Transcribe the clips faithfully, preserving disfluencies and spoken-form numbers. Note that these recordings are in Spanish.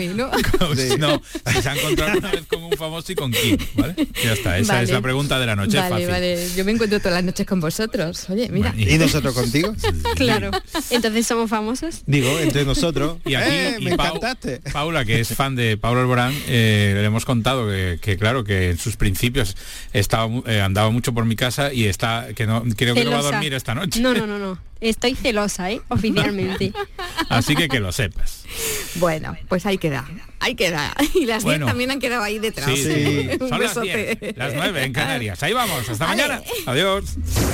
¿no? Sí. No, si se ha encontrado una vez con un famoso y con quién, ¿vale? Ya está, esa Vale. es la pregunta de la noche. Vale, fácil. vale. Yo me encuentro todas las noches con vosotros. Oye, mira. Bueno, ¿Y nosotros contigo? Claro. Entonces somos famosos. Digo, entre nosotros. Y aquí, eh, y me Pau- encantaste. Paula, que es fan de Pablo Alborán, eh, le hemos contado que, que, claro, que en sus principios estaba mu- eh, andaba mucho por mi casa y está que no creo que no va a Celosa. dormir esta noche. No, no, no, no. Estoy celosa, ¿eh? Oficialmente. Así que que lo sepas. Bueno, pues ahí queda. Ahí queda. Y las diez Bueno. también han quedado ahí detrás. Sí, sí. Un Son las besote. diez, las nueve en Canarias. Ahí vamos, hasta Vale. mañana. Adiós.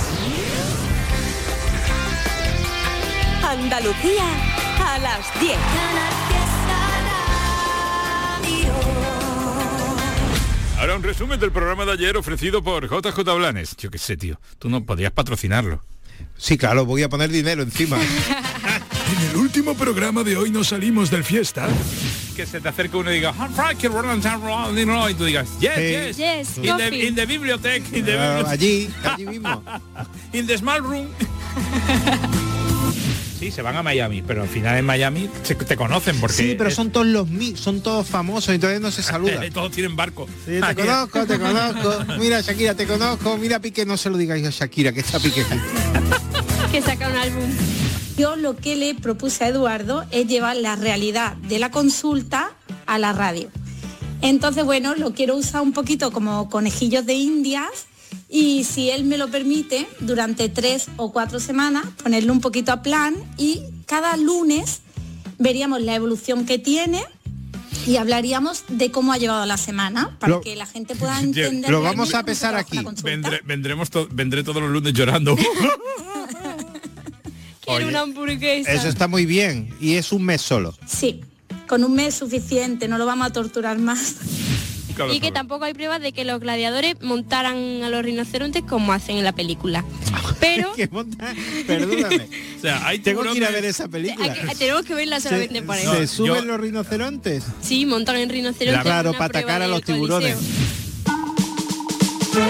Andalucía a las diez. Ahora un resumen del programa de ayer ofrecido por J J Blanes. Yo qué sé, tío. Tú no podrías patrocinarlo. Sí, claro, voy a poner dinero encima. En el último programa de hoy nos salimos del fiesta. Que se te acerque uno y diga, "I'm Frankie Roland Roland", y tú digas, yes, Sí. yes, Yes, in the, coffee. in the bibliothèque, in the, Ah, bibliothèque, allí, allí mismo. in the small room. Sí, se van a Miami, pero al final en Miami se, te conocen porque Sí, pero es- son todos los mi, son todos famosos, entonces no se saludan. todos tienen barco. Sí, te conozco, te conozco. Mira, Shakira, te conozco. Mira, Piqué, no se lo digáis a Shakira, que está Piqué. Que saca un álbum. Yo lo que le propuse a Eduardo es llevar la realidad de la consulta a la radio. Entonces, bueno, lo quiero usar un poquito como conejillos de indias y si él me lo permite, durante tres o cuatro semanas, ponerle un poquito a plan y cada lunes veríamos la evolución que tiene y hablaríamos de cómo ha llevado la semana para Lo- que la gente pueda entender. lo vamos realmente a cómo se pesar trabaja aquí. una consulta. Vendré, vendremos to- vendré todos los lunes llorando. Quiero Oye, una hamburguesa. Eso está muy bien. Y es un mes solo. Sí, con un mes suficiente, no lo vamos a torturar más. Y que tampoco hay pruebas de que los gladiadores montaran a los rinocerontes como hacen en la película. Pero ¿Qué monta? Perdóname. O sea, hay Tengo que ir a tiburones- ver esa película. hay que- tenemos que verla solamente ¿Se, por se eso. suben yo- los rinocerontes? Sí, montan en rinocerontes. Claro, una para prueba atacar a del los tiburones. Coliseo.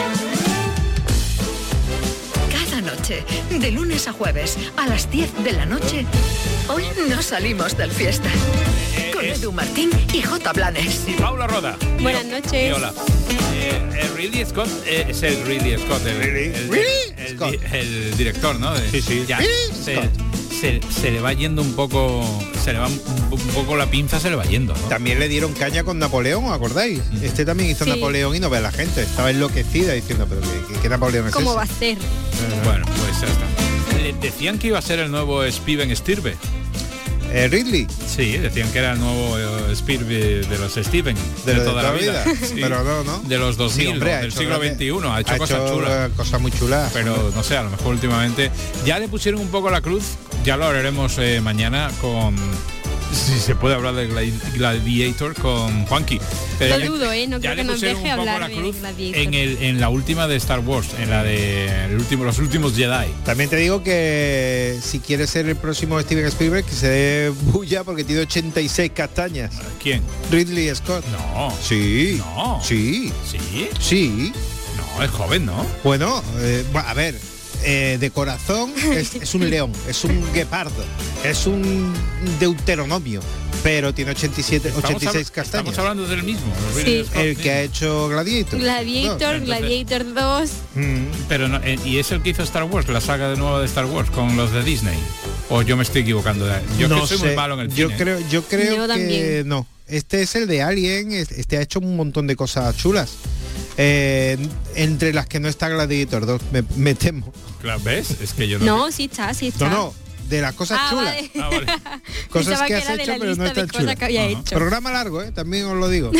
Cada noche, de lunes a jueves, a las diez de la noche, hoy no salimos del fiesta. Con es- Edu Martín y J. Blanes. Y Paula Roda. Buenas Y- noches. y hola. Eh, eh, Ridley Scott eh, es el Ridley Scott, el, Really? el- Really? el- Scott. el- el director, ¿no? De- Sí, sí. Ya, Really? se, Scott. se, se le va yendo un poco, se le va un, un poco la pinza, se le va yendo, ¿no? También le dieron caña con Napoleón, ¿os acordáis? Este también hizo Sí. Napoleón y no ve a la gente. Estaba enloquecida diciendo, pero ¿qué, qué- qué Napoleón es ¿Cómo ese? va a ser? Bueno, pues ya está. Le decían que iba a ser el nuevo Steven Stirbe. Eh, Ridley, Sí, decían que era el nuevo eh, Stirbe de los Steven. de, lo de toda la vida. Sí. Pero no, ¿no? De los dos mil, Sí, hombre, ¿no? ha del hecho siglo grande- veintiuno. Ha hecho cosas chulas. eh, cosas muy chulas. Pero no sé, a lo mejor últimamente ya le pusieron un poco la cruz, ya lo hablaremos eh, mañana con, si se puede hablar de Gladi- Gladiator, con Juanqui. Pero Lo ya le- dudo, ¿eh? No ya creo le que nos pusieron deje un poco hablar la de cruz Gladiator. en, el, en la última de Star Wars, en la de el último, los últimos Jedi. También te digo que si quieres ser el próximo Steven Spielberg, que se dé bulla porque tiene ochenta y seis castañas. ¿Quién? Ridley Scott. No. Sí. No. Sí. ¿Sí? Sí. No, es joven, ¿no? Bueno, eh, bueno, a ver, eh, de corazón es, es un león, es un guepardo, es un deuteronomio, pero tiene ochenta y siete, Estamos ochenta y seis habla- castañas. Estamos hablando del mismo. Sí. Ridley Scott, El que ha hecho Gladiator. Gladiator, No, Gladiator dos. Mm. Pero no, eh, y es el que hizo Star Wars, la saga de nueva de Star Wars con los de Disney. O yo me estoy equivocando. de- Yo no que soy sé, muy malo en el yo cine. creo, yo creo Yo que también. no. Este es el de Alien, es- este ha hecho un montón de cosas chulas. Eh, entre las que no está Gladiator dos, me, me temo. Claro, ¿ves? Es que yo no. No, sí está, sí está. No, no, de las cosas Ah, chulas. vale. Ah, vale. Cosas Pensaba que has era de hecho, la pero no lista están de cosas chulas. que había Ajá. hecho. Programa largo, ¿eh? También os lo digo.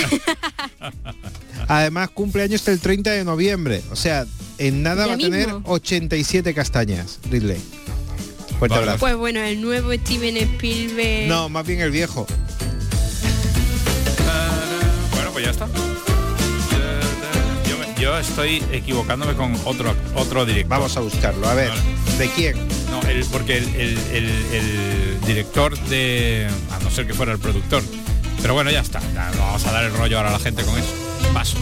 Además, cumpleaños el treinta de noviembre. O sea, en nada Ya va a tener mismo. ochenta y siete castañas, Ridley. Fuerte Vale. abrazo. Pues bueno, el nuevo Steven Spielberg. No, más bien el viejo. Bueno, pues ya está. Yo, me- yo estoy equivocándome con otro otro director. Vamos a buscarlo. A ver, Vale. ¿de quién? No, el, porque el, el- el- el director de... A no ser que fuera el productor. Pero bueno, ya está. Ya no vamos a dar el rollo ahora a la gente con eso. Paso.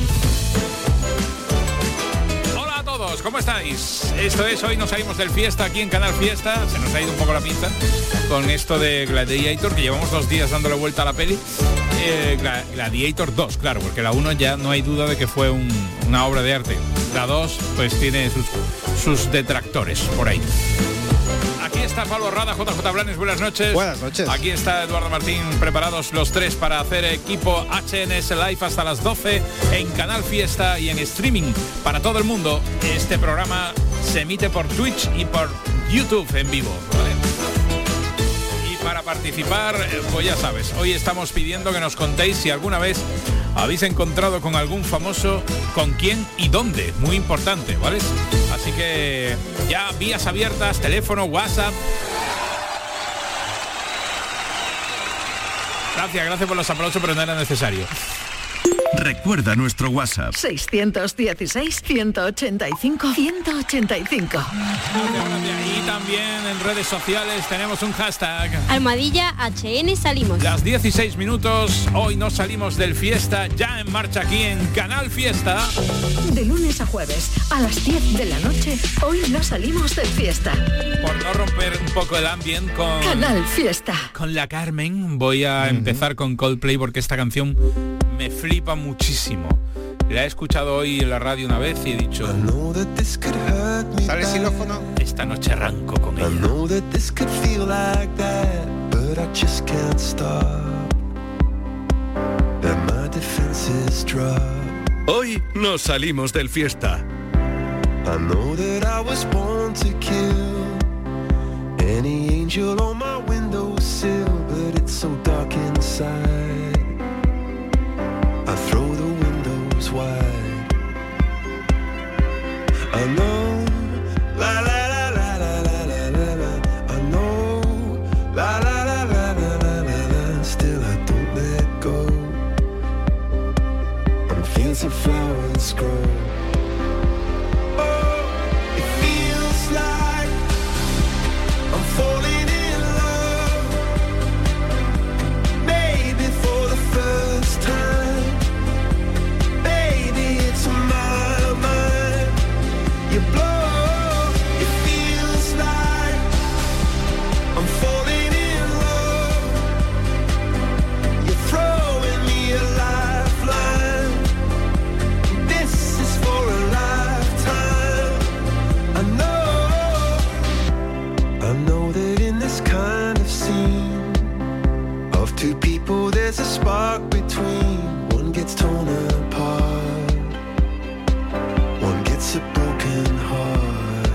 Hola a todos, ¿cómo estáis? Esto es Hoy nos salimos del Fiesta aquí en Canal Fiesta. Se nos ha ido un poco la pinza con esto de Gladiator, que llevamos dos días dándole vuelta a la peli. Eh, Gladiator dos, claro, porque la uno ya no hay duda de que fue un, una obra de arte. La dos pues tiene sus, sus detractores por ahí. Aquí está Pablo Rada, J J Blanes, buenas noches. Buenas noches. Aquí está Eduardo Martín, preparados los tres para hacer equipo H N S Live hasta las doce en Canal Fiesta y en streaming para todo el mundo. Este programa se emite por Twitch y por YouTube en vivo, ¿vale? Para participar, pues ya sabes, hoy estamos pidiendo que nos contéis si alguna vez habéis encontrado con algún famoso, con quién y dónde, muy importante, ¿vale? Así que ya vías abiertas, teléfono, WhatsApp. Gracias, gracias por los aplausos, pero no era necesario. Recuerda nuestro WhatsApp. seiscientos dieciséis, ciento ochenta y cinco, ciento ochenta y cinco. Y también en redes sociales tenemos un hashtag. Almohadilla H N Salimos. Las dieciséis minutos, hoy nos salimos del Fiesta, ya en marcha aquí en Canal Fiesta. De lunes a jueves, a las diez de la noche, hoy no salimos del Fiesta. Por no romper un poco el ambiente con... Canal Fiesta. Con la Carmen, voy a uh-huh. empezar con Coldplay porque esta canción me flipa muchísimo. La he escuchado hoy en la radio una vez y he dicho, ¿sale el xilófono? Esta noche arranco con ella. Hoy nos salimos del Fiesta. I know that I was born to kill any angel on my windowsill, but it's so dark inside. I throw the windows wide. I know, la la la la la la la la la. I know, la la la la la la la la. Still I don't let go. On fields of flowers grow. Oh, it feels like I'm falling in love. Maybe for the first time. You blow, it feels like I'm falling in love. You're throwing me a lifeline. This is for a lifetime. I know, I know that in this kind of scene of two people there's a spark between. One gets torn apart, one gets a broken heart.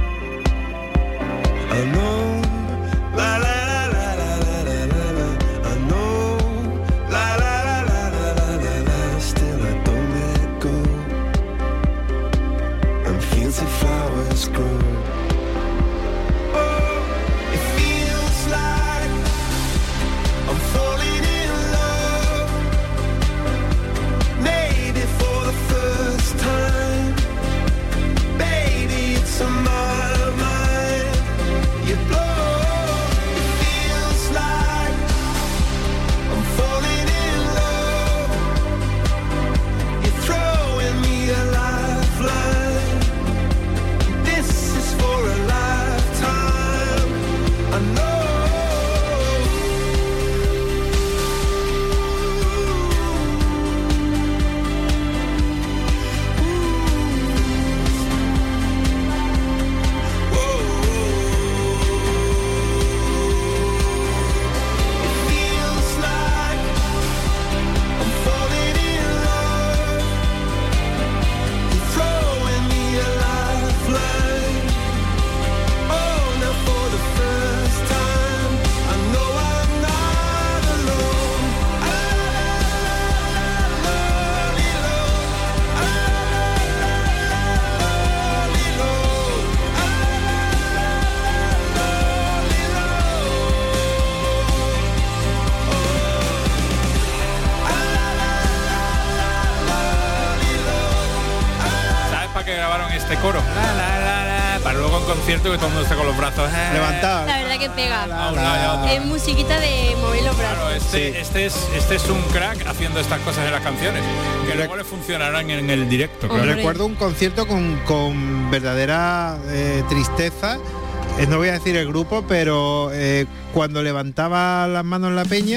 I know, la la la la la la la la. I know, la la la la la la la la. Still I don't let go. And fields of flowers grow. Oh, it feels like I'm falling in love. Maybe for the first time. Baby, it's on my mind. You blow, it feels like I'm falling in love. You're throwing me a lifeline. This is for a lifetime. I know. Este coro la, la, la, la, para luego en concierto que todo el mundo esté con los brazos eh, levantados. La verdad que pega. La, la, la, es musiquita de mover los brazos. Claro, este, sí. este, es, este es un crack haciendo estas cosas en las canciones que luego le funcionarán en el directo. Claro. Recuerdo un concierto con, con verdadera eh, tristeza. Eh, no voy a decir el grupo, pero eh, cuando levantaba las manos la peña,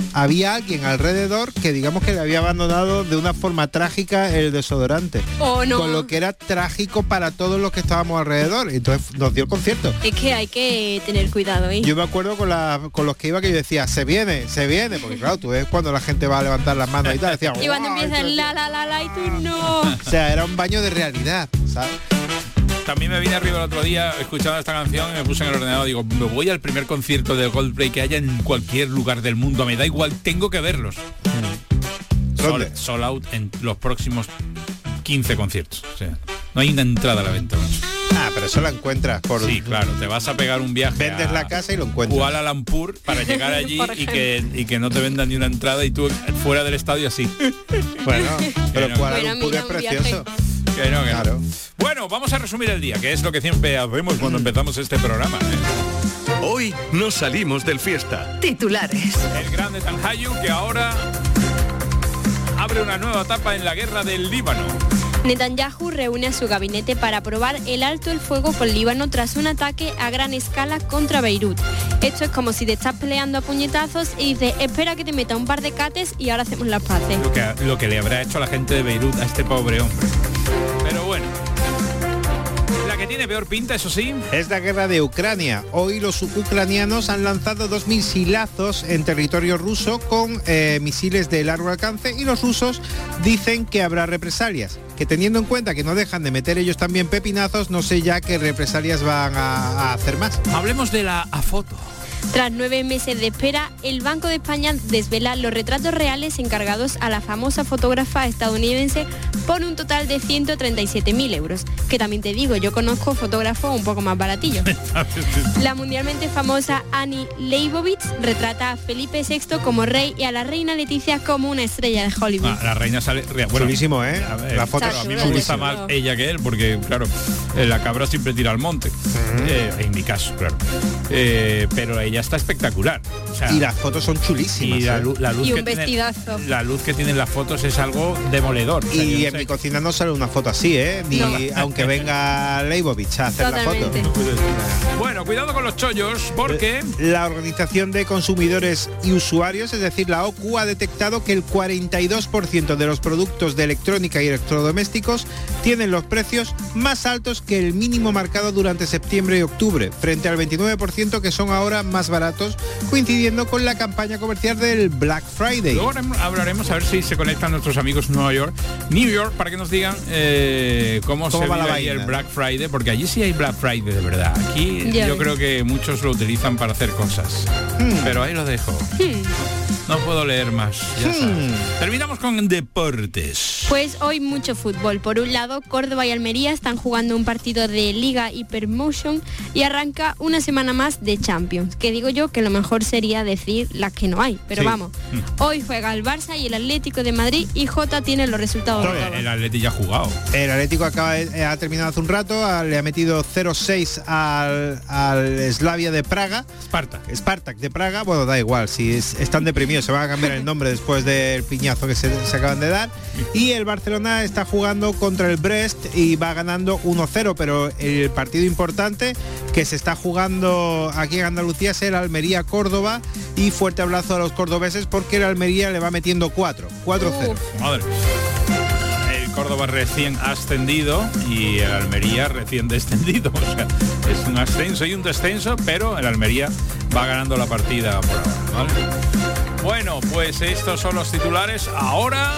había alguien alrededor que digamos que le había abandonado de una forma trágica el desodorante. Oh, no. Con lo que era trágico para todos los que estábamos alrededor. Entonces nos dio el concierto. Es que hay que tener cuidado, ¿eh? Yo me acuerdo con, la, con los que iba que yo decía, se viene, se viene. Porque claro, tú ves cuando la gente va a levantar las manos y tal. Decía, y cuando empieza el la, la, la, la, y tú no. O sea, era un baño de realidad, ¿sabes? También me vine arriba el otro día escuchando esta canción y me puse en el ordenador, digo, me voy al primer concierto de Coldplay que haya en cualquier lugar del mundo, me da igual, tengo que verlos. ¿Dónde? Sold, sold out en los próximos quince conciertos. O sea, no hay una entrada a la venta. Ah, pero eso la encuentras por... Sí, claro, te vas a pegar un viaje. Vendes a la casa y lo encuentras. Kuala Lumpur para llegar allí y que, y que no te vendan ni una entrada y tú fuera del estadio así. Bueno, pero Bueno, Kuala bueno, Lumpur mira, es un precioso. Que no, que no. Claro. Bueno, vamos a resumir el día, que es lo que siempre hacemos cuando empezamos este programa, ¿eh? Hoy nos salimos del fiesta. Titulares. El grande Tanhayu, que ahora abre una nueva etapa en la guerra del Líbano. Netanyahu reúne a su gabinete para aprobar el alto el fuego con Líbano tras un ataque a gran escala contra Beirut. Esto es como si te estás peleando a puñetazos y dices, espera que te meta un par de cates y ahora hacemos las paces. Lo que, lo que le habrá hecho a la gente de Beirut a este pobre hombre. Pero bueno. La que tiene peor pinta, eso sí. Es la guerra de Ucrania. Hoy los ucranianos han lanzado dos misilazos en territorio ruso con eh, misiles de largo alcance y los rusos dicen que habrá represalias. Que teniendo en cuenta que no dejan de meter ellos también pepinazos, no sé ya qué represalias van a, a hacer más. Hablemos de la foto. Tras nueve meses de espera, el Banco de España desvela los retratos reales encargados a la famosa fotógrafa estadounidense por un total de ciento treinta y siete mil euros. Que también te digo, yo conozco fotógrafos un poco más baratillos. La mundialmente famosa Annie Leibovitz retrata a Felipe sexto como rey y a la reina Leticia como una estrella de Hollywood. Ah, la reina sale... Bueno, Chulísimo, ¿eh? A ver, La foto. claro, a mí me gusta Chulo. más ella que él, porque, claro, eh, la cabra siempre tira al monte. Uh-huh. Eh, en mi caso, claro. Eh, pero ella está espectacular. O sea, Y las fotos son chulísimas. y la, ¿eh? lu- la luz Y que un tiene- vestidazo. la luz que tienen las fotos es algo demoledor. O sea, yo Y no en sé- mi cocina no sale una foto así, ¿eh? Ni No. aunque venga Leibovitz a hacer Totalmente. la foto. Bueno, cuidado con los chollos, porque... La Organización de Consumidores y Usuarios, es decir, la O C U, ha detectado que el cuarenta y dos por ciento de los productos de electrónica y electrodomésticos tienen los precios más altos que el mínimo marcado durante septiembre y octubre, frente al veintinueve por ciento que son ahora más baratos, coincidiendo con la campaña comercial del Black Friday. Luego hablaremos a ver si se conectan nuestros amigos Nueva York, New York, para que nos digan eh, cómo, ¿Cómo se va la vive ahí vaina? el Black Friday, porque allí sí hay Black Friday de verdad. Aquí Ya yo ves. creo que muchos lo utilizan para hacer cosas. Hmm. Pero ahí lo dejo. No puedo leer más. Ya sabes. Terminamos con deportes. Pues hoy mucho fútbol. Por un lado, Córdoba y Almería están jugando un partido de Liga Hypermotion y arranca una semana más de Champions. Que digo yo que lo mejor sería decir las que no hay. Pero Sí. vamos, hoy juega el Barça y el Atlético de Madrid y Jota tiene los resultados. de todos. El Atleti ya ha jugado. El Atlético acaba de- ha terminado hace un rato, a- le ha metido cero seis al, al Slavia de Praga. Esparta. Spartak de Praga, bueno, da igual, si es- están deprimidos, se van a cambiar el nombre después del piñazo que se, se acaban de dar. Y el Barcelona está jugando contra el Brest y va ganando uno cero, pero el partido importante que se está jugando aquí en Andalucía es el Almería-Córdoba, y fuerte abrazo a los cordobeses porque el Almería le va metiendo cuatro cero. Uf. Madre. El Córdoba recién ascendido y el Almería recién descendido. O sea, es un ascenso y un descenso, pero el Almería va ganando la partida por ahora, ¿vale? Bueno, pues estos son los titulares. Ahora...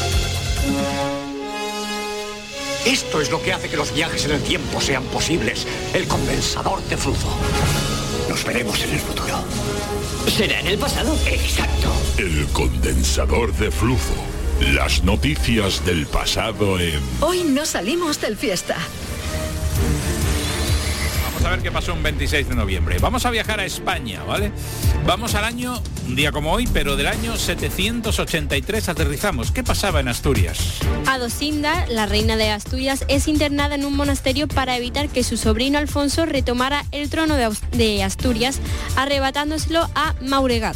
Esto es lo que hace que los viajes en el tiempo sean posibles. El condensador de flujo. Nos veremos en el futuro. ¿Será en el pasado? Exacto. El condensador de flujo. Las noticias del pasado en... Hoy no salimos del fiesta. Vamos a ver qué pasó un veintiséis de noviembre. Vamos a viajar a España, ¿vale? Vamos al año, un día como hoy, pero del año setecientos ochenta y tres aterrizamos. ¿Qué pasaba en Asturias? Adosinda, la reina de Asturias, es internada en un monasterio para evitar que su sobrino Alfonso retomara el trono de, Aus- de Asturias, arrebatándoselo a Mauregato.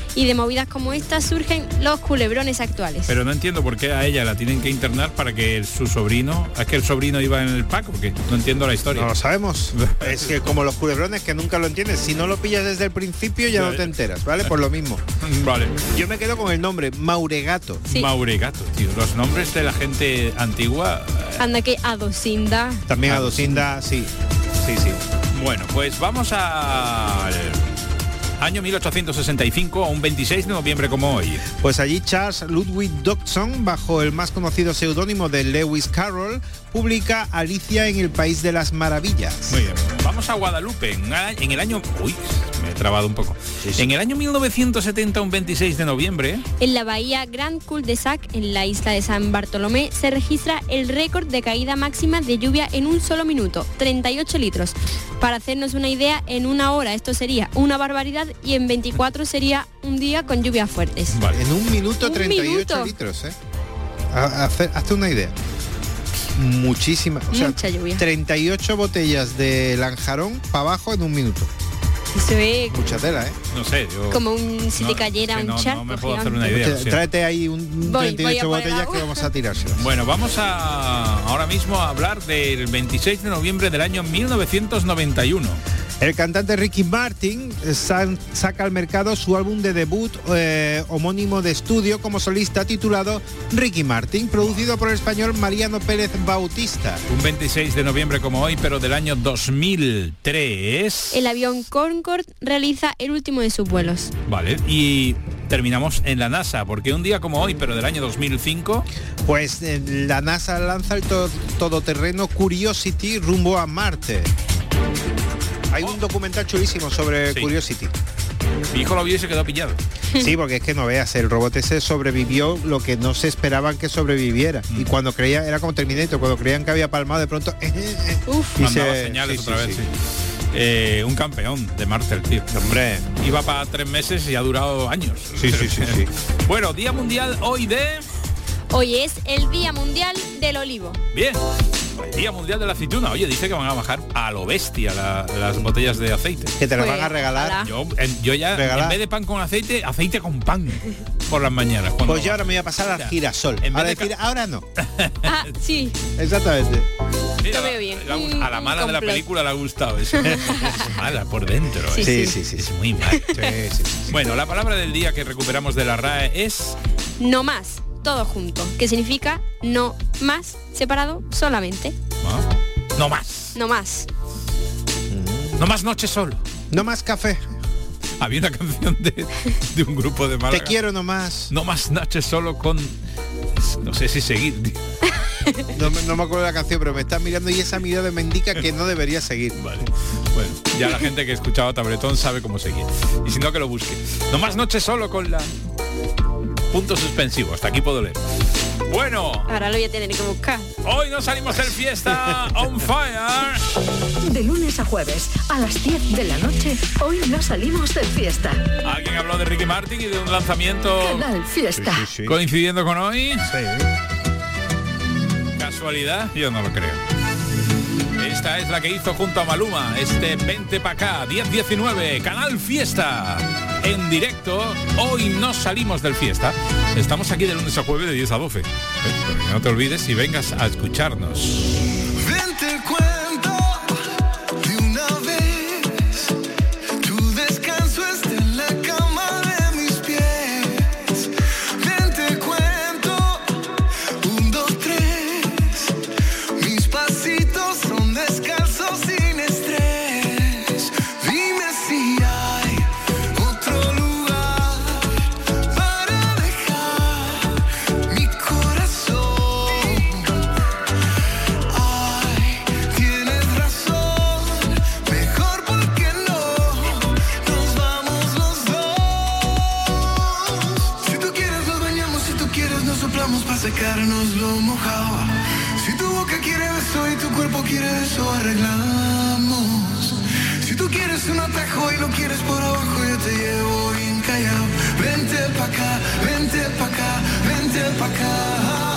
Y de movidas como esta surgen los culebrones actuales. Pero no entiendo por qué a ella la tienen que internar para que su sobrino... ¿Es que el sobrino iba en el pack o qué? No entiendo la historia. No lo sabemos. Es que como los culebrones que nunca lo entiendes. Si no lo pillas desde el principio ya no te enteras, ¿vale? Por lo mismo. Vale. Yo me quedo con el nombre, Mauregato. Sí. Mauregato, tío. Los nombres de la gente antigua... Anda que Adosinda. También Adosinda, sí. Sí, sí. Bueno, pues vamos al año mil ochocientos sesenta y cinco, a un veintiséis de noviembre como hoy. Pues allí Charles Ludwig Dodgson, bajo el más conocido seudónimo de Lewis Carroll, publica Alicia en el País de las Maravillas. Muy bien. Vamos a Guadalupe, en el año... Uy, me he trabado un poco. Sí, sí. En el año mil novecientos setenta, un veintiséis de noviembre... En la bahía Grand Cul-de-Sac, en la isla de San Bartolomé, se registra el récord de caída máxima de lluvia en un solo minuto, treinta y ocho litros. Para hacernos una idea, en una hora esto sería una barbaridad y en veinticuatro sería un día con lluvias fuertes. Vale. En un minuto, ¿Un treinta y ocho minuto? litros, ¿eh? Hace, hazte una idea. Muchísima, o sea, Mucha lluvia. treinta y ocho botellas de Lanjarón para abajo en un minuto. Eso es Mucha tela, ¿eh? No sé, yo... como un, si no, te cayera que un no, charco no me puedo hacer gigante. una idea. Tráete, tráete ahí un Voy, treinta y ocho voy a poner botellas agua. que vamos a tirárselas. Bueno, vamos a ahora mismo a hablar del veintiséis de noviembre del año mil novecientos noventa y uno. El cantante Ricky Martin sa- saca al mercado su álbum de debut eh, homónimo de estudio como solista titulado Ricky Martin, producido por el español Mariano Pérez Bautista. Un veintiséis de noviembre como hoy, pero del año dos mil tres. El avión Concorde realiza el último de sus vuelos. Vale, y terminamos en la NASA, porque un día como hoy, pero del año dos mil cinco... Pues eh, la NASA lanza el to- todoterreno Curiosity rumbo a Marte. Hay un documental chulísimo sobre Sí. Curiosity. Mi hijo lo vio y se quedó pillado. Sí, porque es que no veas, el robot ese sobrevivió lo que no se esperaban que sobreviviera. Mm. Y cuando creía, era como Terminator, cuando creían que había palmado, de pronto... eh, eh, eh, Uf. y Mandaba se- señales sí, otra sí, vez, sí. sí. Eh, un campeón de Marte, el tío. Hombre, Iba para tres meses y ha durado años. Sí, sí, sí, sí. Bueno, Día Mundial hoy de... Hoy es el Día Mundial del Olivo. Bien. Día Mundial de la Aceituna. Oye, dice que van a bajar a lo bestia la- las botellas de aceite. que te lo Pues, van a regalar. ojalá. Yo, en- yo ya, Regalar. en vez de pan con aceite, aceite con pan por las mañanas. cuando- Pues yo ahora me voy a pasar al girasol. En vez Ahora de decir, ca- ahora no. Ah, sí. Exactamente. Mira, Lo veo bien. la- Un- a la mala un de la complot. película le ha gustado eso. Es mala por dentro. Sí, ¿eh? Sí, sí. sí, sí. Es sí. muy mal. Sí, sí, sí. Bueno, la palabra del día que recuperamos de la R A E es... No más, todo junto, que significa no más, separado solamente. ¿no? No más. No más. No más noche solo. No más café. Había una canción de, de un grupo de Málaga. Te quiero nomás. No más noche solo con... No sé si seguir. tío. No, me- no me acuerdo de la canción, pero me estás mirando y esa mirada me indica que no debería seguir. Vale. Bueno, ya la gente que ha escuchado Tabletón sabe cómo seguir. Y si no, que lo busque. No más noche solo con la... Punto suspensivo. Hasta aquí puedo leer. Bueno, Ahora lo voy a tener que buscar. hoy nos salimos del fiesta on fire. De lunes a jueves, a las diez de la noche, hoy no salimos de fiesta. Alguien habló de Ricky Martin y de un lanzamiento Canal Fiesta. Sí, sí, sí. coincidiendo con hoy. Sí. ¿Casualidad? Yo no lo creo. Esta es la que hizo junto a Maluma, este Vente pa' acá, diez diecinueve, Canal Fiesta. En directo, hoy no salimos del fiesta. Estamos aquí de lunes a jueves de diez a doce. ¿Eh? Pero que no te olvides y vengas a escucharnos. Ven, te cuento de una vez. Tu descanso está en la cama de mis pies. Ven, te cuento. Un, dos, tres. Mis pasitos son descalzos sin estrés. Dime si hay otro lugar para dejar mi corazón. Ay, tienes razón, mejor porque no nos vamos los dos. Si tú quieres nos bañamos, si tú quieres nos soplamos para secarnos lo mojado. Si tu boca quiere beso y tu cuerpo quiere eso, arreglamos. Si tú quieres un atajo y lo quieres por abajo, yo te llevo bien callado. Vente pa' acá, vente pa' acá, vente pa' acá.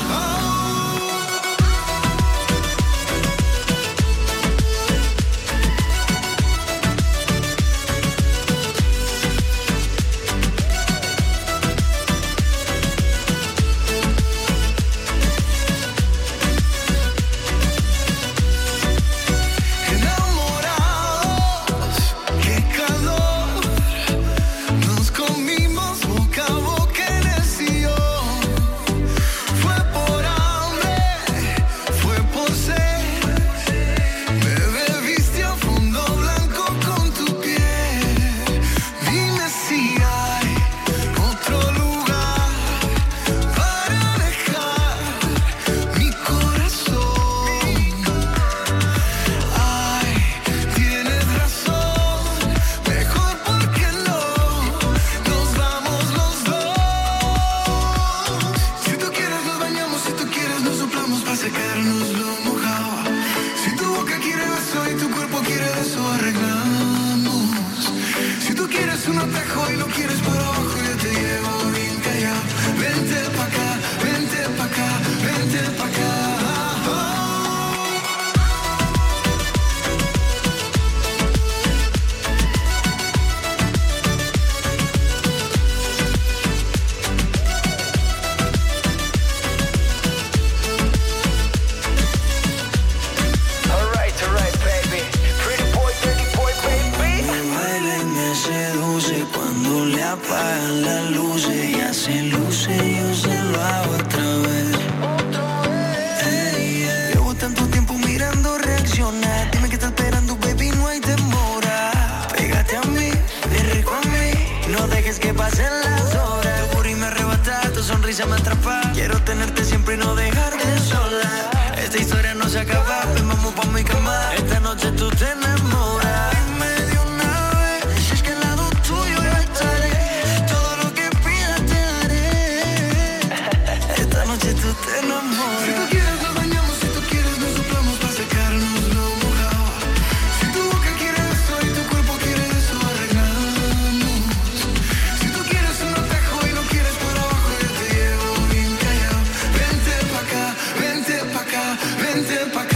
noche me atrapa. Quiero tenerte siempre y no dejarte sola. Esta historia no se acaba, ven vamos pa' mi cama. Esta noche tú te enamoras. Dime de una vez, si es que al lado tuyo yo estaré. Todo lo que pidas te daré. Esta noche tú te enamoras. Si tú quieres nos bañamos, si tú quieres nos soplamos pa' secarnos lo mojado. Si tu boca quiere eso y tu cuerpo quiere eso, arreglamos. Si tú quieres un atajo y no quieres por abajo, yo te llevo bien callado. Vente pa' acá, vente pa' acá, vente pa' acá.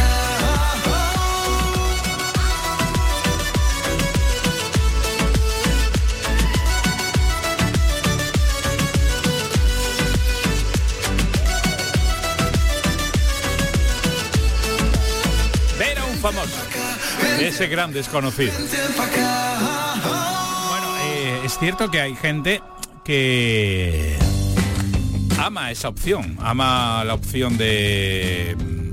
Ver a un famoso, ese gran desconocido. Bueno, eh, es cierto que hay gente que ama esa opción, ama la opción de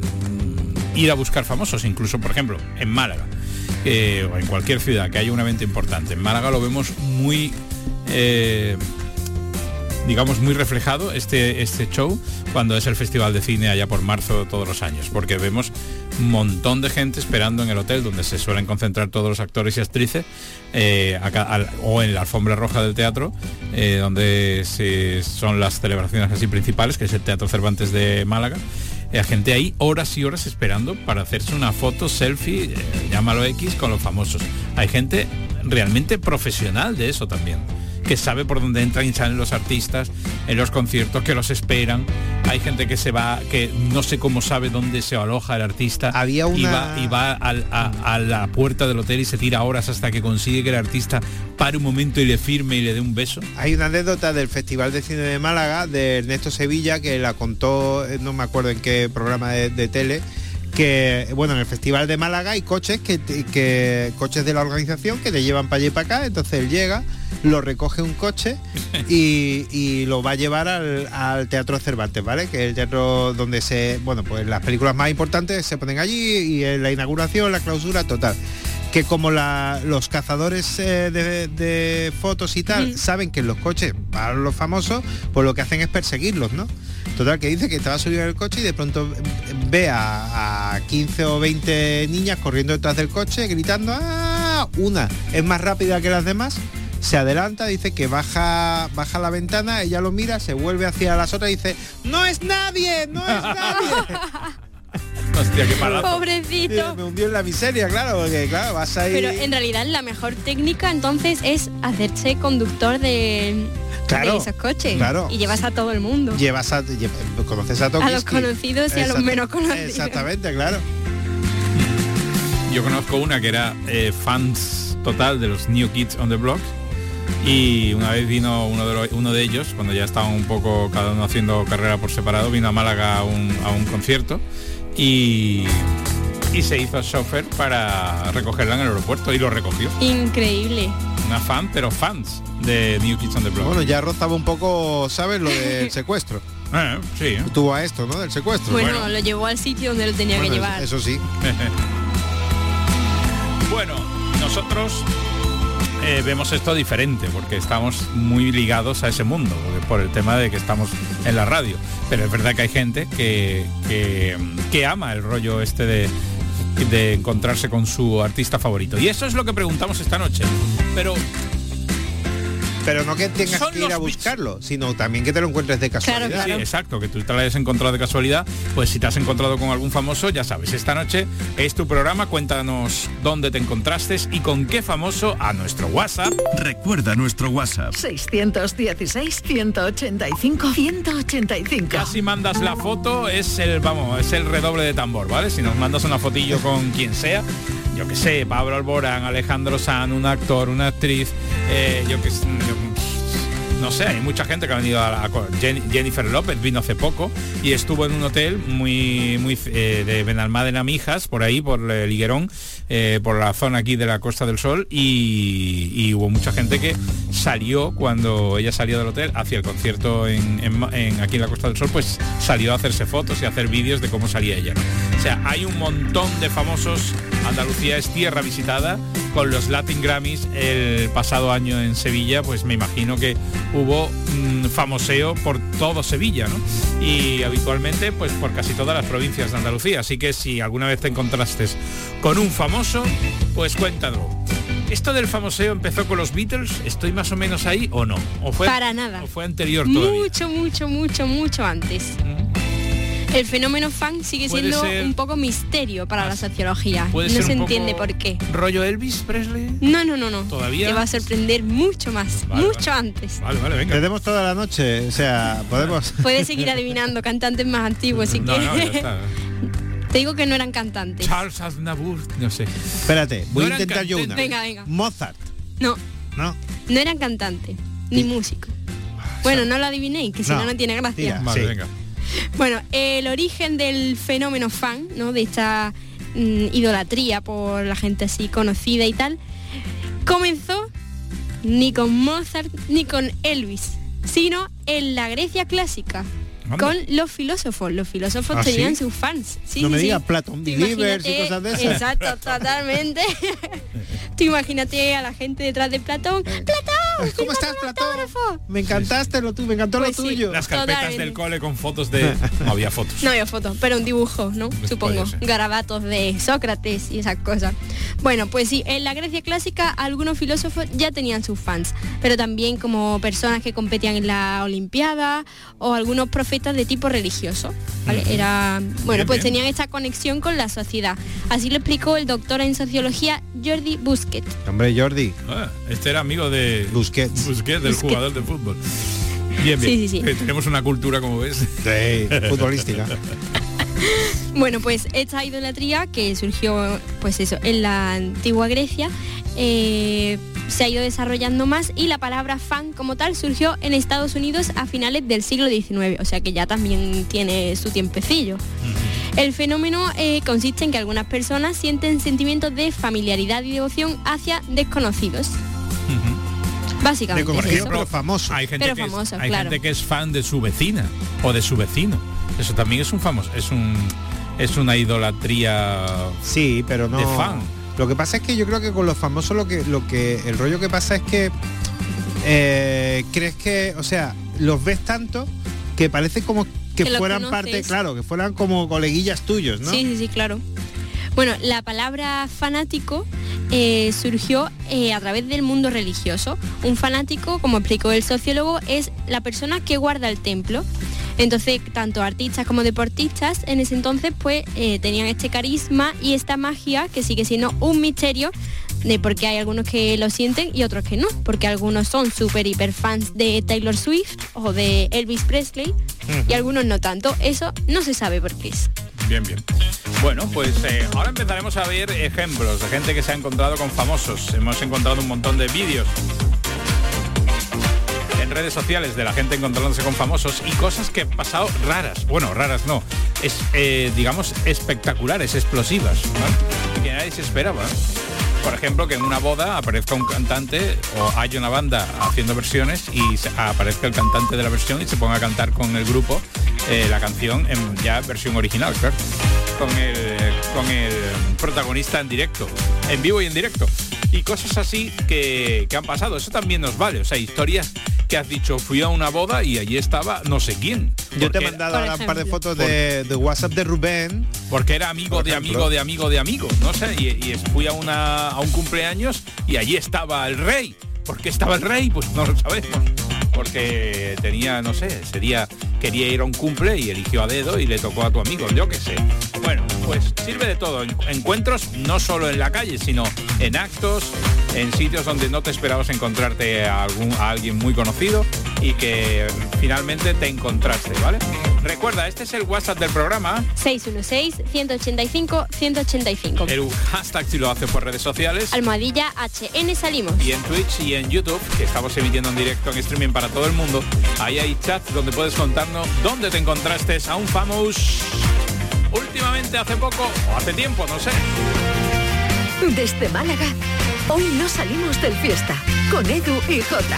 mm, ir a buscar famosos, incluso por ejemplo en Málaga eh, o en cualquier ciudad que haya un evento importante. En Málaga lo vemos muy eh, digamos muy reflejado este este show cuando es el Festival de Cine allá por marzo todos los años, porque vemos un montón de gente esperando en el hotel donde se suelen concentrar todos los actores y actrices eh, acá, al, o en la alfombra roja del teatro eh, donde se, son las celebraciones así principales, que es el Teatro Cervantes de Málaga. Eh, gente ahí horas y horas esperando para hacerse una foto, selfie, eh, llámalo X, con los famosos. Hay gente realmente profesional de eso también, que sabe por dónde entran y salen los artistas en los conciertos, que los esperan. Hay gente que se va, que no sé cómo sabe dónde se aloja el artista. Había una... y va, y va al, a, a la puerta del hotel y se tira horas hasta que consigue que el artista pare un momento y le firme y le dé un beso. Hay una anécdota del Festival de Cine de Málaga de Ernesto Sevilla, que la contó, no me acuerdo en qué programa de, de tele, que bueno, en el Festival de Málaga hay coches que, que coches de la organización que te llevan para allá y para acá. Entonces él llega, lo recoge un coche y, y lo va a llevar al, al Teatro Cervantes, ¿vale? Que es el teatro donde se, bueno, pues las películas más importantes se ponen allí, y en la inauguración, la clausura, total. Que como la, los cazadores eh, de, de fotos y tal mm. saben que en los coches para los famosos, pues lo que hacen es perseguirlos, ¿no? Total, que dice que estaba subido en el coche y de pronto ve a, a quince o veinte niñas corriendo detrás del coche gritando ¡ah! Una es más rápida que las demás, se adelanta, dice que baja baja la ventana, ella lo mira, se vuelve hacia las otras y dice ¡no es nadie! ¡no es nadie! Hostia, qué palazo. Pobrecito. Me hundió en la miseria, claro, porque claro, vas a ir... Pero en realidad la mejor técnica entonces es hacerse conductor de, claro, de esos coches. Claro. Y llevas a todo el mundo. Llevas a... Lle, conoces a todos. A los conocidos y Exact- a los menos conocidos. Exactamente, claro. Yo conozco una que era eh, fans total de los New Kids on the Block, y una vez vino uno de, los, uno de ellos, cuando ya estaban un poco cada uno haciendo carrera por separado, vino a Málaga a un, a un concierto y, y se hizo chofer para recogerla en el aeropuerto, y lo recogió. Increíble. Una fan, pero fans de New Kids on the Block. Bueno, ya rozaba un poco, ¿sabes? Lo del secuestro. Eh, sí. ¿eh? Tuvo a esto, ¿no? Del secuestro. Bueno, bueno, lo llevó al sitio donde lo tenía bueno, que llevar. Eso sí. Bueno, nosotros eh, vemos esto diferente porque estamos muy ligados a ese mundo, por el tema de que estamos en la radio. Pero es verdad que hay gente que, que, que ama el rollo este de, de encontrarse con su artista favorito. Y eso es lo que preguntamos esta noche. Pero... Pero no que tengas que ir a buscarlo, sino también que te lo encuentres de casualidad. Claro, claro. Sí, exacto, que tú te lo hayas encontrado de casualidad. Pues si te has encontrado con algún famoso, ya sabes, esta noche es tu programa. Cuéntanos dónde te encontraste y con qué famoso a nuestro WhatsApp. Recuerda nuestro WhatsApp. seiscientos dieciséis, ciento ochenta y cinco, ciento ochenta y cinco. Ya si mandas la foto, es el, vamos, es el redoble de tambor, ¿vale? Si nos mandas una fotillo con quien sea, yo que sé, Pablo Alborán, Alejandro Sanz, un actor, una actriz, eh, yo que sé, no sé, hay mucha gente que ha venido a, la, a Jennifer López vino hace poco y estuvo en un hotel muy muy eh, de Benalmádena Mijas, por ahí, por el Higuerón, eh, por la zona aquí de la Costa del Sol, y, y hubo mucha gente que salió cuando ella salió del hotel hacia el concierto en, en, en aquí en la Costa del Sol, pues salió a hacerse fotos y a hacer vídeos de cómo salía ella, ¿no? O sea, hay un montón de famosos Andalucía es tierra visitada. Con los Latin Grammys el pasado año en Sevilla, pues me imagino que hubo mmm, famoseo por todo Sevilla, ¿no? Y habitualmente pues por casi todas las provincias de Andalucía. Así que si alguna vez te encontraste con un famoso, pues cuéntalo. ¿Esto del famoseo empezó con los Beatles? ¿Estoy más o menos ahí o no? ¿O fue, Para nada. ¿O fue anterior todavía? Mucho, mucho, mucho, mucho antes. ¿Mm? El fenómeno fan sigue siendo ser... un poco misterio para ah, la sociología. No se entiende por qué. ¿Rollo Elvis Presley? No, no, no, no. ¿Todavía? Te va a sorprender mucho más, vale, mucho vale. antes. Vale, vale, venga. Tenemos toda la noche, o sea, podemos... Puedes seguir adivinando cantantes más antiguos si no, quieres. No, ya está. Te digo que no eran cantantes. Charles Aznavour, no sé. Espérate, voy no a intentar yo una. Venga, venga. Mozart. No. No. No eran cantantes, ni sí. músicos. Bueno, no lo adivinéis, que si no, no, no tiene gracia. Tira, vale, sí. venga. Bueno, el origen del fenómeno fan, ¿no? De esta mm, idolatría por la gente así conocida y tal, comenzó ni con Mozart ni con Elvis, sino en la Grecia clásica. ¿Anda? Con los filósofos. Los filósofos ¿Ah, tenían sí? sus fans. Sí, no sí, me sí. digas Platón Believers y cosas de esas. Exacto, totalmente. Tú imagínate a la gente detrás de Platón. ¡Platón! ¿Cómo estás, Platón? Me encantaste lo tuyo, me encantó pues lo sí, tuyo. Las carpetas totalmente. Del cole con fotos de... No había fotos. No había fotos, pero un dibujo, ¿no? Pues supongo. Garabatos de Sócrates y esas cosas. Bueno, pues sí, en la Grecia clásica algunos filósofos ya tenían sus fans, pero también como personas que competían en la Olimpiada o algunos profetas de tipo religioso, ¿vale? Era, bueno, bien, pues bien. Tenían esta conexión con la sociedad. Así lo explicó el doctor en sociología Jordi Busquets. Hombre, Jordi. Ah, este era amigo de Busquets, Busquets del Busquets. Jugador de fútbol. Bien, bien. Sí, sí, sí. Eh, tenemos una cultura, como ves. Sí, futbolística. Bueno, pues esta idolatría que surgió, pues eso, en la antigua Grecia, eh, se ha ido desarrollando más y la palabra fan como tal surgió en Estados Unidos a finales del siglo diecinueve, o sea que ya también tiene su tiempecillo. Uh-huh. El fenómeno eh, consiste en que algunas personas sienten sentimientos de familiaridad y devoción hacia desconocidos. Uh-huh. Básicamente de, por es ejemplo, eso. famoso. Hay gente, Pero que, famoso, es, hay claro. gente que es fan de su vecina o de su vecino. Eso también es un famoso, es un es una idolatría. Sí, pero no de fan. Lo que pasa es que yo creo que con los famosos lo que lo que el rollo que pasa es que eh, crees que, o sea, los ves tanto que parece como que, que fueran parte, claro, que fueran como coleguillas tuyos, ¿no? Sí, sí, sí, claro. Bueno, la palabra fanático eh, surgió eh, a través del mundo religioso. Un fanático, como explicó el sociólogo, es la persona que guarda el templo. Entonces, tanto artistas como deportistas en ese entonces pues eh, tenían este carisma y esta magia que sigue siendo un misterio de por qué hay algunos que lo sienten y otros que no, porque algunos son súper hiper fans de Taylor Swift o de Elvis Presley uh-huh. y algunos no tanto. Eso no se sabe por qué es. Bien, bien. Bueno, pues eh, ahora empezaremos a ver ejemplos de gente que se ha encontrado con famosos. Hemos encontrado un montón de vídeos en redes sociales de la gente encontrándose con famosos y cosas que han pasado raras. Bueno, raras no. Es, eh, digamos, espectaculares, explosivas, ¿no? Que nadie se esperaba. Por ejemplo, que en una boda aparezca un cantante o haya una banda haciendo versiones y se, aparezca el cantante de la versión y se ponga a cantar con el grupo eh, la canción en ya versión original, claro. Con el, con el protagonista en directo, en vivo y en directo. Y cosas así que, que han pasado. Eso también nos vale. O sea, historias que has dicho, fui a una boda y allí estaba no sé quién. Yo te he mandado ahora un par de fotos de, de WhatsApp de Rubén. Porque era amigo de amigo de amigo de amigo, no sé, y, y fui a, una, a un cumpleaños y allí estaba el rey. ¿Por qué estaba el rey? Pues no lo sabemos. Porque tenía, no sé, ese día quería ir a un cumple y eligió a dedo y le tocó a tu amigo, yo qué sé. Bueno, pues sirve de todo. Encuentros no solo en la calle, sino en actos, en sitios donde no te esperabas encontrarte a, algún, a alguien muy conocido y que finalmente te encontraste, ¿vale? Recuerda, este es el WhatsApp del programa. seis uno seis, uno ocho cinco, uno ocho cinco. El hashtag si lo hace por redes sociales. Almohadilla H N salimos. Y en Twitch y en YouTube, que estamos emitiendo en directo en streaming para todo el mundo. Ahí hay chats donde puedes contarnos dónde te encontraste a un famoso últimamente, hace poco o hace tiempo, no sé. Desde Málaga, hoy no salimos del fiesta con Edu y Jota.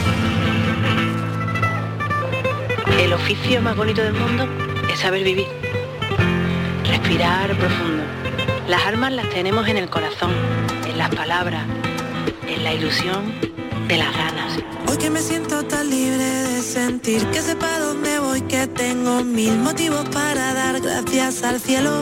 El oficio más bonito del mundo es saber vivir, respirar profundo Las armas las tenemos en el corazón, en las palabras, en la ilusión de las ganas. Hoy que me siento tan libre de sentir, que sepa dónde voy, que tengo mil motivos para dar gracias al cielo.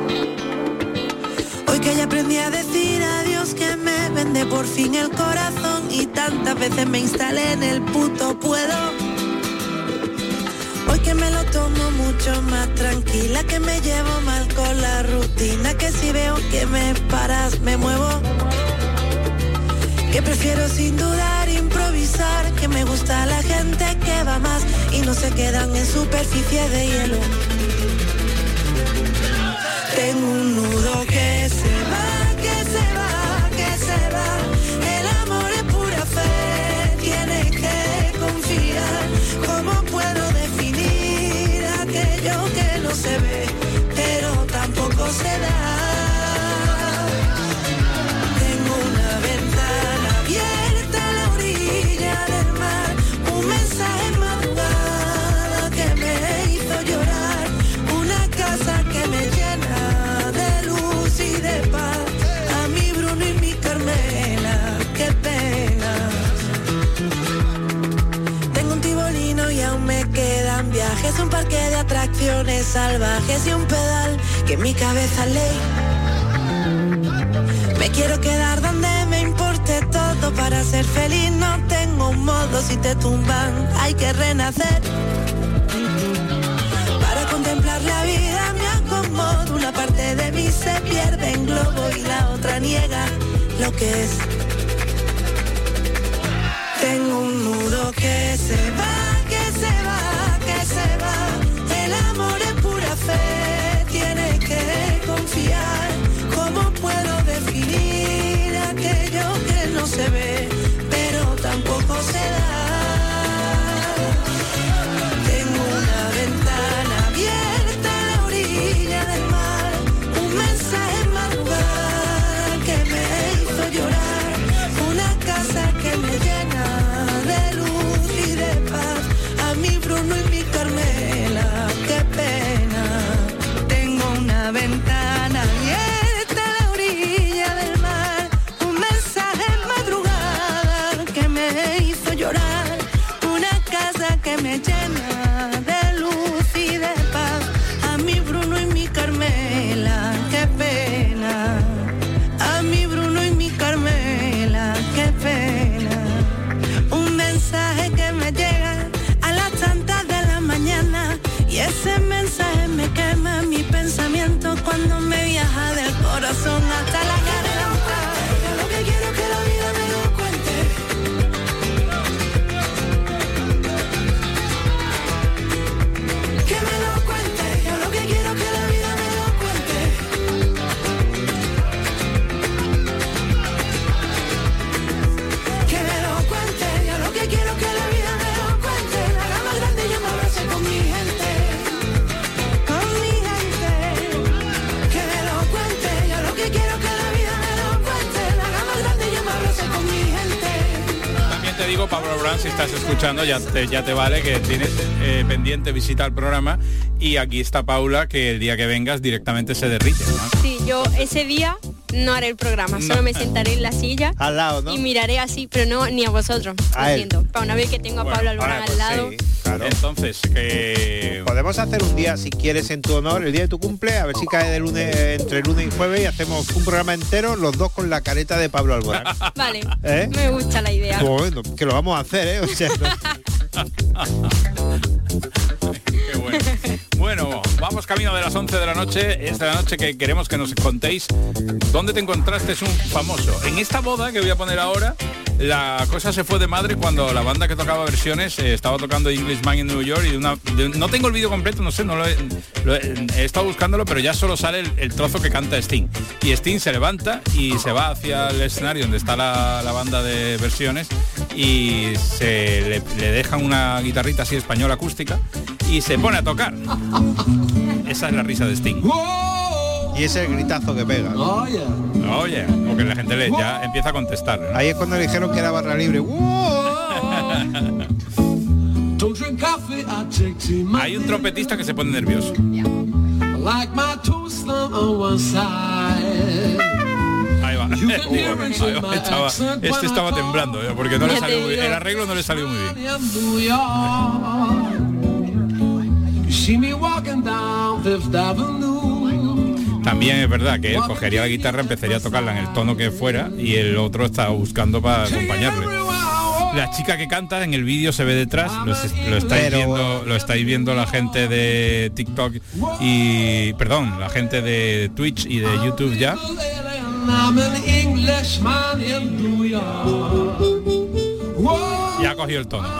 Hoy que ya aprendí a decir adiós, que me vende por fin el corazón y tantas veces me instalé en el puto puedo. Hoy que me lo tomo mucho más tranquila, que me llevo mal con la rutina, que si veo que me paras me muevo, que prefiero sin dudar improvisar, que me gusta la gente que va más y no se quedan en superficie de hielo. Tengo un nudo que se va, que se va, que se va, el amor es pura fe, tienes que confiar. ¿Cómo puedo definir aquello que no se ve, pero tampoco se da? Tengo una ventana abierta a la orilla del mar, un mensaje en madrugada que me hizo llorar, una casa que me llena de luz y de paz, a mi Bruno y mi Carmela, qué pena. Tengo un tibolino y aún me quedan viajes, un parque de atracciones salvajes y un pedal que en mi cabeza ley. Me quiero quedar donde me importe todo para ser feliz, no tengo un modo, si te tumban hay que renacer. Para contemplar la vida me acomodo, una parte de mí se pierde en globo y la otra niega lo que es. Tengo un nudo que se va, que se va, que se va, el amor es pura fe, tienes que confiar. ¿Cómo puedo definir aquello que no se ve, pero tampoco se da? Tengo una ventana abierta a la orilla del mar, un mensaje en madrugada que me hizo llorar, una casa que me llena de luz y de paz, a mi Bruno y mi Carmela, qué pena. Tengo una ventana abierta a la orilla del mar, un mensaje en madrugada que me hizo llorar, una casa que me llena de luz y de paz, a mi Bruno y mi Carmela, qué pena. A mi Bruno y mi Carmela, qué pena. Un mensaje que me llega a las tantas de la mañana y ese mensaje me quema mi pensamiento cuando me viaja del corazón hasta la garganta. Yo lo que quiero es que la vida me lo cuente, que me lo cuente. Yo lo que quiero es que la vida me lo cuente, que me lo cuente. Yo lo que quiero es que la vida me lo cuente, la haga más grande y yo me abrace con mi gente, con mi gente, que me lo cuente. Yo lo que quiero es que la vida me lo cuente, la haga más grande y yo me abrace con mi gente. También te digo, Pablo Alborán, si estás escuchando, ya te, ya te vale que tienes eh, pendiente visita al programa y aquí está Paula, que el día que vengas directamente se derrite, ¿no? Sí, yo ese día no haré el programa, solo me sentaré en la silla al lado, ¿no? Y miraré así, pero no ni a vosotros, A lo él. siento. Para una vez que tengo a Bueno, Pablo Alborán Vale, al pues lado. sí, claro. Entonces, que... Podemos hacer un día, si quieres, en tu honor, el día de tu cumple, a ver si cae de lunes, entre lunes y jueves, y hacemos un programa entero, los dos con la careta de Pablo Alborán. Vale, ¿Eh? me gusta la idea. Bueno, que lo vamos a hacer, ¿eh? O sea, no- Qué bueno. Bueno, vamos camino de las once de la noche. Es de la noche que queremos que nos contéis dónde te encontraste un famoso. En esta boda que voy a poner ahora, la cosa se fue de madre cuando la banda que tocaba versiones eh, estaba tocando Englishman en New York y de una, de, no tengo el vídeo completo, no sé, no lo he, lo he, he estado buscándolo, pero ya solo sale el, el trozo que canta Sting. Y Sting se levanta y se va hacia el escenario donde está la, la banda de versiones y se le, le dejan una guitarrita así española acústica y se pone a tocar. Esa es la risa de Sting. Y ese es el gritazo que pega, ¿no? Oye, porque la gente le, ya empieza a contestar, ¿no? Ahí es cuando le dijeron que era barra libre. Hay un trompetista que se pone nervioso. Like my toast on one side. Ahí va. Ahí va. Estaba, este estaba temblando, ¿eh? Porque no le salió muy bien. El arreglo no le salió muy bien. También es verdad que él cogería la guitarra, empezaría a tocarla en el tono que fuera y el otro estaba buscando para acompañarle. La chica que canta en el vídeo se ve detrás, lo, lo estáis Pero... viendo, lo estáis viendo la gente de TikTok y perdón, la gente de Twitch y de YouTube ya. Ya cogió el tono.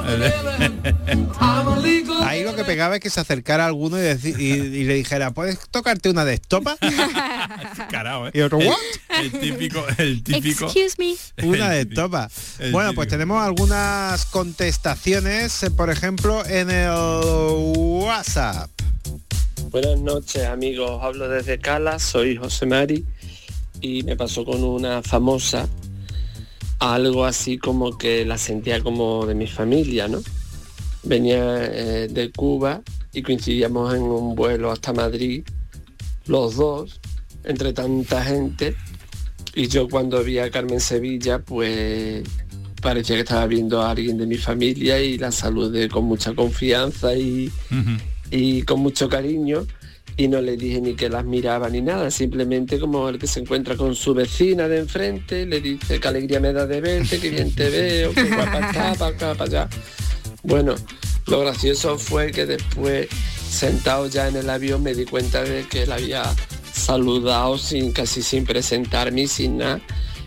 Ahí lo que pegaba es que se acercara a alguno y, deci- y, y le dijera, ¿puedes tocarte una de estopa? Carao, ¿eh? Y otro, ¿what? El, el típico, el típico. Excuse me. Una de estopa. Bueno, pues tenemos algunas contestaciones, eh, por ejemplo, en el WhatsApp. Buenas noches, amigos. Hablo desde Cala, soy José Mari y me pasó con una famosa algo así como que la sentía como de mi familia, ¿no? Venía eh, de Cuba y coincidíamos en un vuelo hasta Madrid, los dos, entre tanta gente, y yo cuando vi a Carmen Sevilla, pues parecía que estaba viendo a alguien de mi familia y la saludé con mucha confianza y, uh-huh. y con mucho cariño. Y no le dije ni que las miraba ni nada, simplemente como el que se encuentra con su vecina de enfrente, le dice qué alegría me da de verte, qué bien te veo, qué guapa está, para acá, para allá. Bueno, lo gracioso fue que después, sentado ya en el avión, me di cuenta de que la había saludado sin casi sin presentarme y sin nada.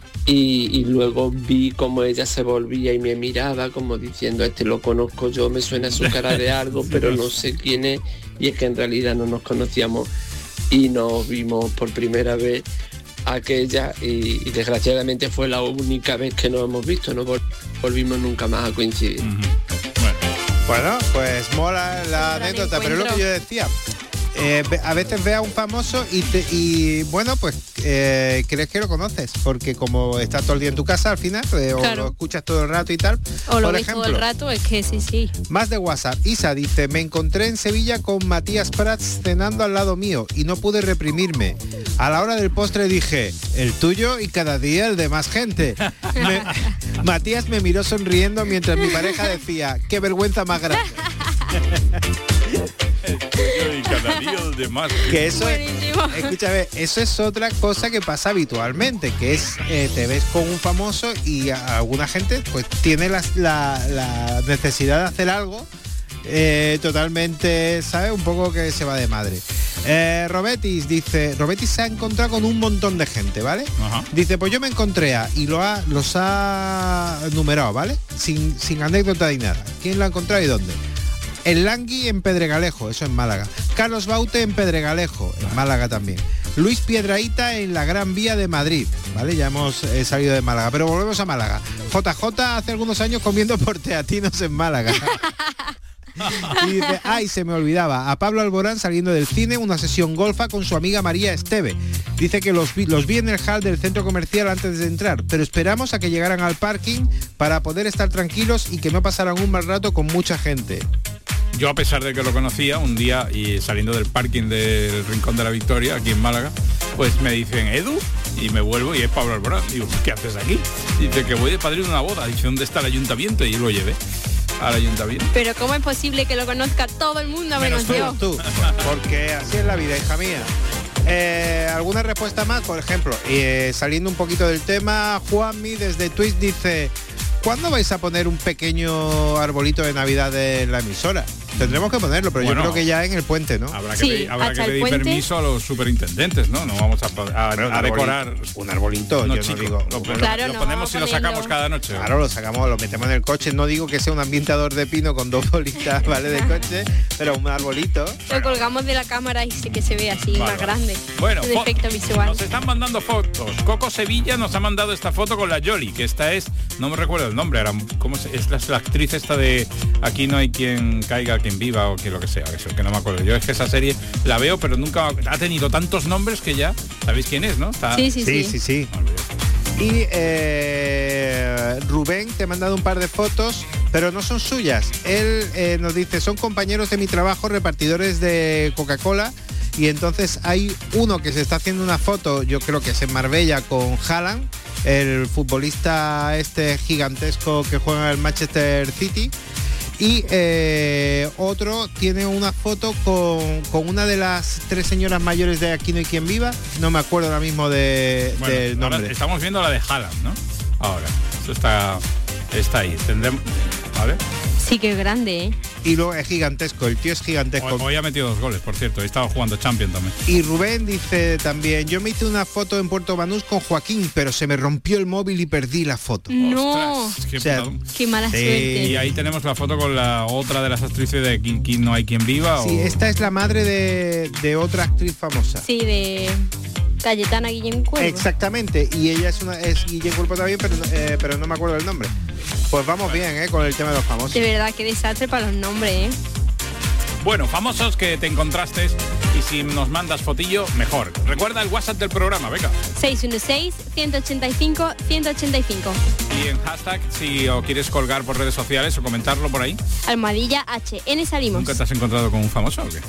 Y, y luego vi como ella se volvía y me miraba como diciendo, este lo conozco yo, me suena su cara de algo, pero no sé quién es. Y es que en realidad no nos conocíamos y nos vimos por primera vez aquella y, y desgraciadamente fue la única vez que nos hemos visto, no vol- volvimos nunca más a coincidir. Uh-huh. Bueno. bueno, pues mola la anécdota, pero es lo que yo decía. Eh, a veces ve a un famoso y, te, y bueno, pues eh, crees que lo conoces, porque como estás todo el día en tu casa al final, eh, o claro. lo escuchas todo el rato y tal. O lo por ves ejemplo, todo el rato, es que sí, sí. Más de WhatsApp. Isa dice, me encontré en Sevilla con Matías Prats cenando al lado mío y no pude reprimirme. A la hora del postre dije, el tuyo y cada día el de más gente. Me, Matías me miró sonriendo mientras mi pareja decía, qué vergüenza más grande. Y cada día el demás. Que eso es, escúchame, eso es otra cosa que pasa habitualmente, que es eh, te ves con un famoso y a, a alguna gente pues tiene la, la, la necesidad de hacer algo eh, totalmente, ¿sabes? Un poco que se va de madre. Eh, Robetis dice, Robetis se ha encontrado con un montón de gente, ¿vale? Ajá. Dice, pues yo me encontré a, y lo ha, los ha numerado, ¿vale? Sin, sin anécdota ni nada. ¿Quién lo ha encontrado y dónde? El Langui en Pedregalejo, eso en Málaga. Carlos Baute en Pedregalejo, en Málaga también. Luis Piedrahita en la Gran Vía de Madrid, ¿vale? Ya hemos eh, salido de Málaga, pero volvemos a Málaga. J J hace algunos años comiendo por teatinos en Málaga. Y dice, ay, se me olvidaba, a Pablo Alborán saliendo del cine, una sesión golfa con su amiga María Esteve. Dice que los vi, los vi en el hall del centro comercial antes de entrar, pero esperamos a que llegaran al parking para poder estar tranquilos y que no pasaran un mal rato con mucha gente. Yo, a pesar de que lo conocía, un día y saliendo del parking del Rincón de la Victoria, aquí en Málaga, pues me dicen, Edu, y me vuelvo y es Pablo Alborán. Digo, ¿qué haces aquí? Dice que voy de padrino de una boda. Dice, ¿dónde está el ayuntamiento? Y lo llevé al ayuntamiento. Pero ¿cómo es posible que lo conozca todo el mundo menos, menos tú, yo? Tú, porque así es la vida, hija mía. Eh, ¿Alguna respuesta más? Por ejemplo, eh, saliendo un poquito del tema, Juanmi desde Twitch dice, ¿cuándo vais a poner un pequeño arbolito de Navidad en la emisora? Tendremos que ponerlo, pero bueno, yo creo que ya en el puente, ¿no? Habrá que, sí, pedir, habrá que pedir permiso a los superintendentes, ¿no? No vamos a, a, a decorar un arbolito, no, yo chico, no digo. Lo, claro, lo no, ponemos y lo sacamos cada noche. Claro, lo sacamos, lo metemos en el coche. No digo que sea un ambientador de pino con dos bolitas, ¿vale? De coche, pero un arbolito. Lo colgamos de la cámara y que se ve así, vale, más grande. Bueno, un efecto visual. Nos están mandando fotos. Coco Sevilla nos ha mandado esta foto con la Yoli, que esta es, no me recuerdo el nombre, era, ¿cómo se, es la, la actriz esta de Aquí no hay quien caiga, quien viva o que lo que sea, eso que no me acuerdo. Yo es que esa serie la veo, pero nunca ha tenido tantos nombres que ya sabéis quién es, ¿no? Está... Sí, sí, sí. sí, sí, sí. Y eh, Rubén te ha mandado un par de fotos, pero no son suyas. Él eh, nos dice, son compañeros de mi trabajo, repartidores de Coca-Cola, y entonces hay uno que se está haciendo una foto, yo creo que es en Marbella, con Haaland, el futbolista este gigantesco que juega en el Manchester City, y eh, otro tiene una foto con, con una de las tres señoras mayores de Aquí no hay quien viva, no me acuerdo ahora mismo de, bueno, del nombre. Estamos viendo la de Haaland, ¿no? Ahora, eso está, está ahí, tendremos, ¿vale? Sí, que grande, ¿eh? Y luego es gigantesco, el tío es gigantesco. Hoy, hoy ha metido dos goles, por cierto, estaba jugando Champions también. Y Rubén dice también, yo me hice una foto en Puerto Banús con Joaquín, pero se me rompió el móvil y perdí la foto. No, Ostras, qué, o sea, qué mala sí. suerte. Y ahí tenemos la foto con la otra de las actrices de Aquí, Aquí no hay quien viva. Sí, o... esta es la madre de, de otra actriz famosa. Sí, de Cayetana Guillén Cuervo. Exactamente, y ella es una es Guillén Cuervo también, pero, eh, pero no me acuerdo el nombre. Pues vamos bien, ¿eh? Con el tema de los famosos. De verdad, qué desastre para los nombres, ¿eh? Bueno, famosos que te encontraste, y si nos mandas fotillo, mejor. Recuerda el WhatsApp del programa, venga. seis uno seis, uno ocho cinco, uno ocho cinco. Y en hashtag, si o quieres colgar por redes sociales o comentarlo por ahí. Almohadilla H N salimos. ¿Nunca te has encontrado con un famoso o qué?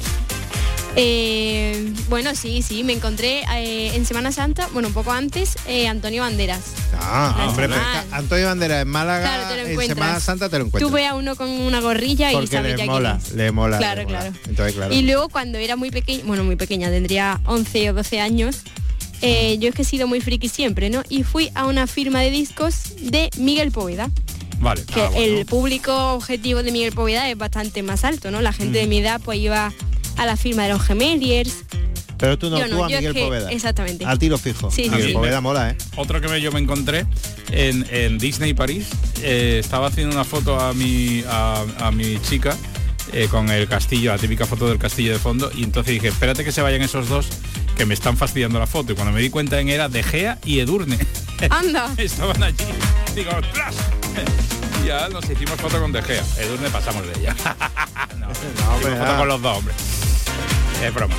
Eh, bueno, sí, sí, me encontré eh, en Semana Santa, bueno, un poco antes, eh, Antonio Banderas. Ah, La hombre, semana. pero es que Antonio Banderas en Málaga, Claro, te lo en encuentras. Semana Santa te lo encuentras. Tuve a uno con una gorrilla y Porque sabes le ya mola, quién es. le mola. Claro, le mola. claro. Entonces, claro. Y luego cuando era muy pequeña, bueno, muy pequeña, tendría once o doce años, eh, yo es que he sido muy friki siempre, ¿no? Y fui a una firma de discos de Miguel Poveda. Vale. Que ah, bueno. el público objetivo de Miguel Poveda es bastante más alto, ¿no? La gente Mm. de mi edad pues iba a la firma de los Gemeliers. Pero tú no, Yo tú no, a yo es Miguel que- Poveda. exactamente. A tiro fijo. Sí, sí, Miguel sí. Poveda mola, ¿eh? Otro que me, yo me encontré en, en Disney París, eh, estaba haciendo una foto a mi, a, a mi chica eh, con el castillo, la típica foto del castillo de fondo, y entonces dije, espérate que se vayan esos dos que me están fastidiando la foto, y cuando me di cuenta en era De Gea y Edurne. Anda. Estaban allí, digo, ¡ostras! Ya nos hicimos foto con De Gea, Edurne pasamos de ella. no, no hombre, foto ah. con los dos, hombre. Es broma.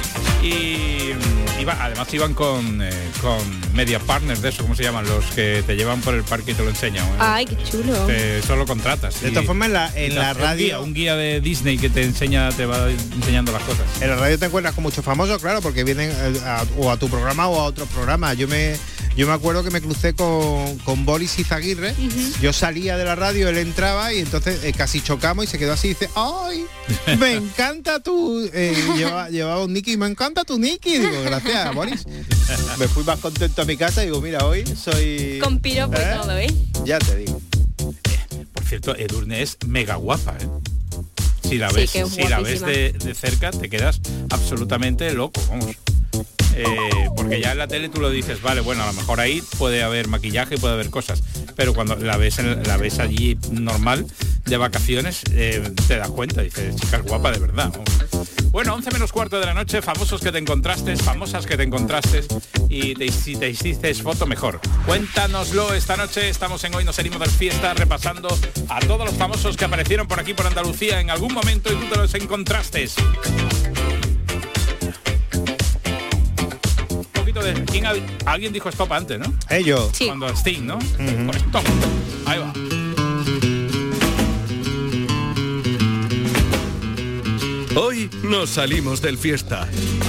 Y iba, además iban con, eh, con media partners de eso, ¿cómo se llaman? Los que te llevan por el parque y te lo enseñan. ¿eh? Ay, qué chulo. Te, solo contratas. De y- todas formas, en la, en y la un radio... guía, un guía de Disney que te enseña, te va enseñando las cosas. En la radio te encuentras con muchos famosos, claro, porque vienen eh, a- o a tu programa o a otro programa. Yo me yo me acuerdo que me crucé con, con Boris Izaguirre. Yo salía de la radio, él entraba y entonces eh, casi chocamos y se quedó así y dice, ¡ay! Me encanta tu... Eh, llevaba, llevaba un Nicky, me encanta tu Nicky. Digo, gracias, Boris. Me fui más contento a mi casa y digo, mira, hoy soy... Con piropo y ¿Eh? todo, ¿eh? Ya te digo. Por cierto, Edurne es mega guapa, ¿eh? Si la Sí, ves, que es si la ves guapísima. de, de cerca, te quedas absolutamente loco, vamos. Eh, porque ya en la tele tú lo dices, vale, bueno, a lo mejor ahí puede haber maquillaje, puede haber cosas, pero cuando la ves en- la ves allí normal de vacaciones, eh, te das cuenta, dices, chica es guapa de verdad. vamos. Bueno, once menos cuarto de la noche, famosos que te encontraste, famosas que te encontraste, y te, si te hiciste foto, mejor. Cuéntanoslo esta noche, estamos en Hoy Nos Salimos del Fiesta, repasando a todos los famosos que aparecieron por aquí por Andalucía en algún momento y tú te los encontraste. Un poquito de... ¿quién ha- alguien dijo stop antes, ¿no? Ellos. Sí. Cuando Sting, ¿no? Ujú. Pues stop. Ahí va. Hoy nos salimos del fiesta.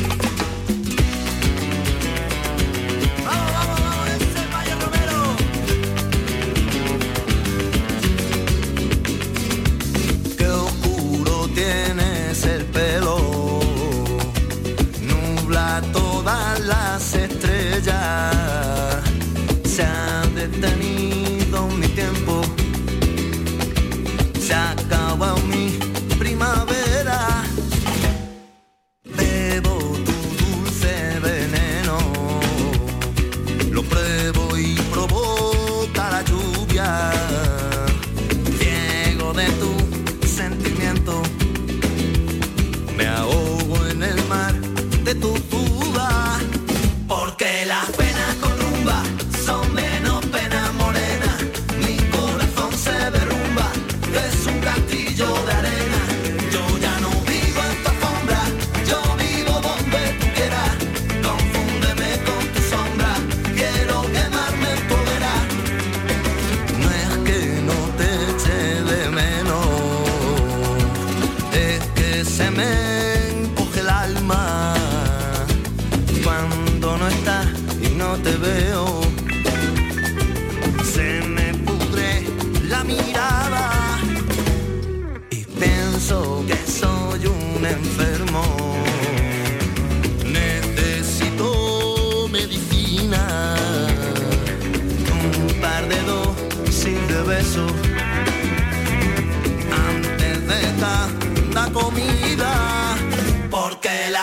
Qué oscuro tienes el pelo, nubla todas las estrellas, se ha detenido mi tiempo, se acaba mi primavera, bebo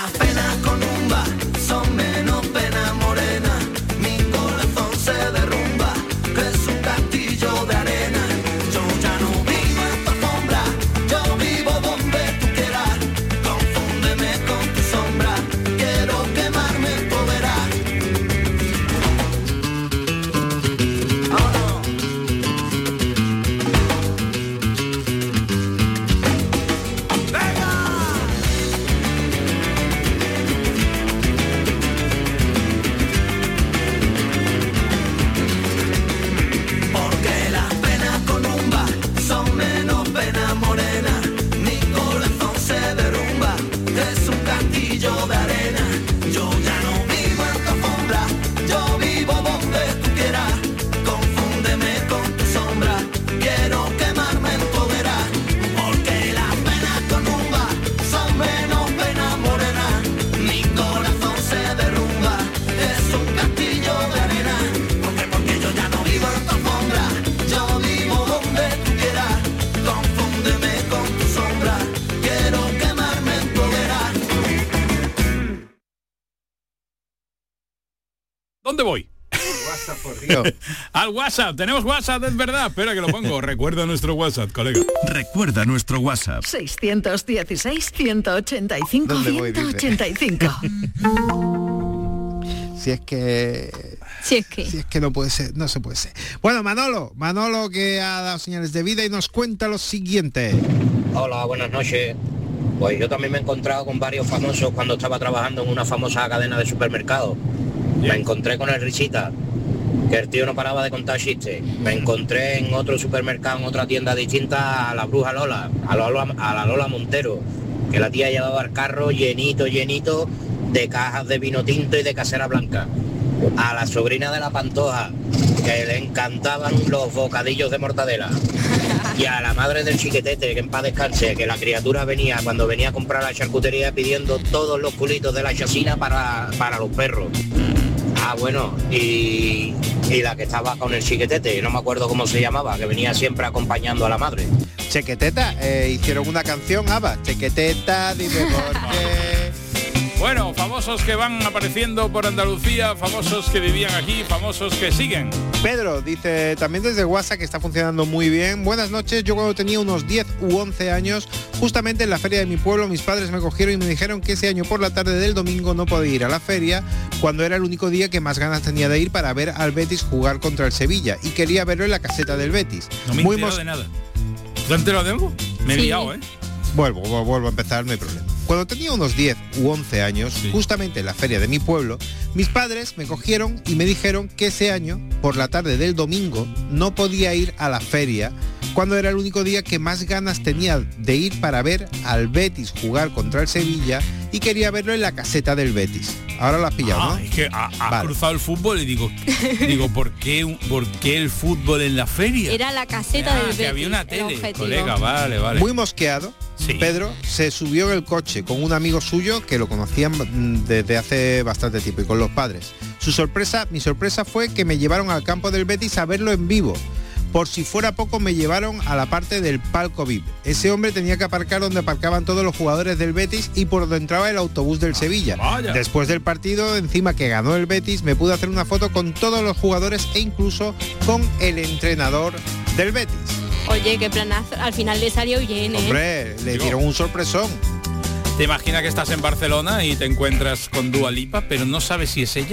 las penas con rumba son menos pena morena. Mi corazón se derrumba, que es un castillo de arena. Yo ya no vivo en tu alfombra, yo vivo donde tú quieras. Confúndeme con tu sombra, quiero quemarme en tu hoguera. Porque las penas con rumba son menos pena morena. Mi corazón se derrumba, que es un castillo de arena. Yo ya no vivo en tu alfombra, yo vivo donde tú quieras. Confúndeme con tu sombra, quiero quemarme en tu hoguera. Porque las penas con rumba son menos pena morena. Mi corazón se derrumba, es un castillo de arena. Porque, porque yo ya no vivo en tu alfombra, yo vivo donde tú quieras. Confúndeme con tu sombra, quiero quemarme en tu hoguera. ¿Dónde voy? Al WhatsApp, tenemos WhatsApp, es verdad. Espera que lo pongo. Recuerda nuestro WhatsApp, colega. Recuerda nuestro WhatsApp. seiscientos dieciséis, ciento ochenta y cinco, ¿Dónde voy, ciento dice? ochenta y cinco. Si es que... Si es que... Si es que no puede ser, no se puede ser. Bueno, Manolo, Manolo que ha dado señales de vida y nos cuenta lo siguiente. Hola, buenas noches. Pues yo también me he encontrado con varios famosos cuando estaba trabajando en una famosa cadena de supermercados. Me encontré con el Risita, que el tío no paraba de contar chistes. Me encontré en otro supermercado, en otra tienda distinta, a la bruja Lola, a la Lola, a la Lola Montero, que la tía llevaba el carro llenito, llenito de cajas de vino tinto y de casera blanca. A la sobrina de la Pantoja, que le encantaban los bocadillos de mortadela. Y a la madre del Chiquetete, que en paz descanse, que la criatura venía, cuando venía a comprar la charcutería, pidiendo todos los culitos de la chacina para, para los perros. Ah, bueno, y, y la que estaba con el Chiquetete, no me acuerdo cómo se llamaba, que venía siempre acompañando a la madre. Chequeteta, eh, hicieron una canción, Ava. Chequeteta, dime por qué. Bueno, famosos que van apareciendo por Andalucía, famosos que vivían aquí, famosos que siguen. Pedro dice también desde WhatsApp que está funcionando muy bien. Buenas noches, yo cuando tenía unos diez u once años, justamente en la feria de mi pueblo, mis padres me cogieron y me dijeron que ese año por la tarde del domingo no podía ir a la feria, cuando era el único día que más ganas tenía de ir para ver al Betis jugar contra el Sevilla, y quería verlo en la caseta del Betis. No me Muy entero mos- de nada. ¿Te has enterado de algo? Me he Sí. liado, ¿eh? Vuelvo, vu- vuelvo a empezar, no hay problema. Cuando tenía unos diez u once años, justamente en la feria de mi pueblo, mis padres me cogieron y me dijeron que ese año, por la tarde del domingo, no podía ir a la feria, cuando era el único día que más ganas tenía de ir para ver al Betis jugar contra el Sevilla, y quería verlo en la caseta del Betis. Ahora lo has pillado, Ah, ¿no? es que ha, ha Vale. cruzado el fútbol y digo, digo, ¿por qué, un- ¿por qué el fútbol en la feria? Era la caseta Ah, del que Betis, había una el tele, objetivo. colega, vale, vale. Muy mosqueado, Pedro se subió en el coche con un amigo suyo que lo conocían mm, desde hace bastante tiempo, y con los padres. Su sorpresa, mi sorpresa fue que me llevaron al campo del Betis a verlo en vivo. Por si fuera poco, me llevaron a la parte del palco V I P. Ese hombre tenía que aparcar donde aparcaban todos los jugadores del Betis y por donde entraba el autobús del Sevilla. vaya. Después del partido, encima que ganó el Betis, me pude hacer una foto con todos los jugadores e incluso con el entrenador del Betis. Oye, qué planazo. Al final le salió bien, ¿eh? Hombre, le dieron un sorpresón. ¿Te imaginas que estás en Barcelona y te encuentras con Dua Lipa, pero no sabes si es ella?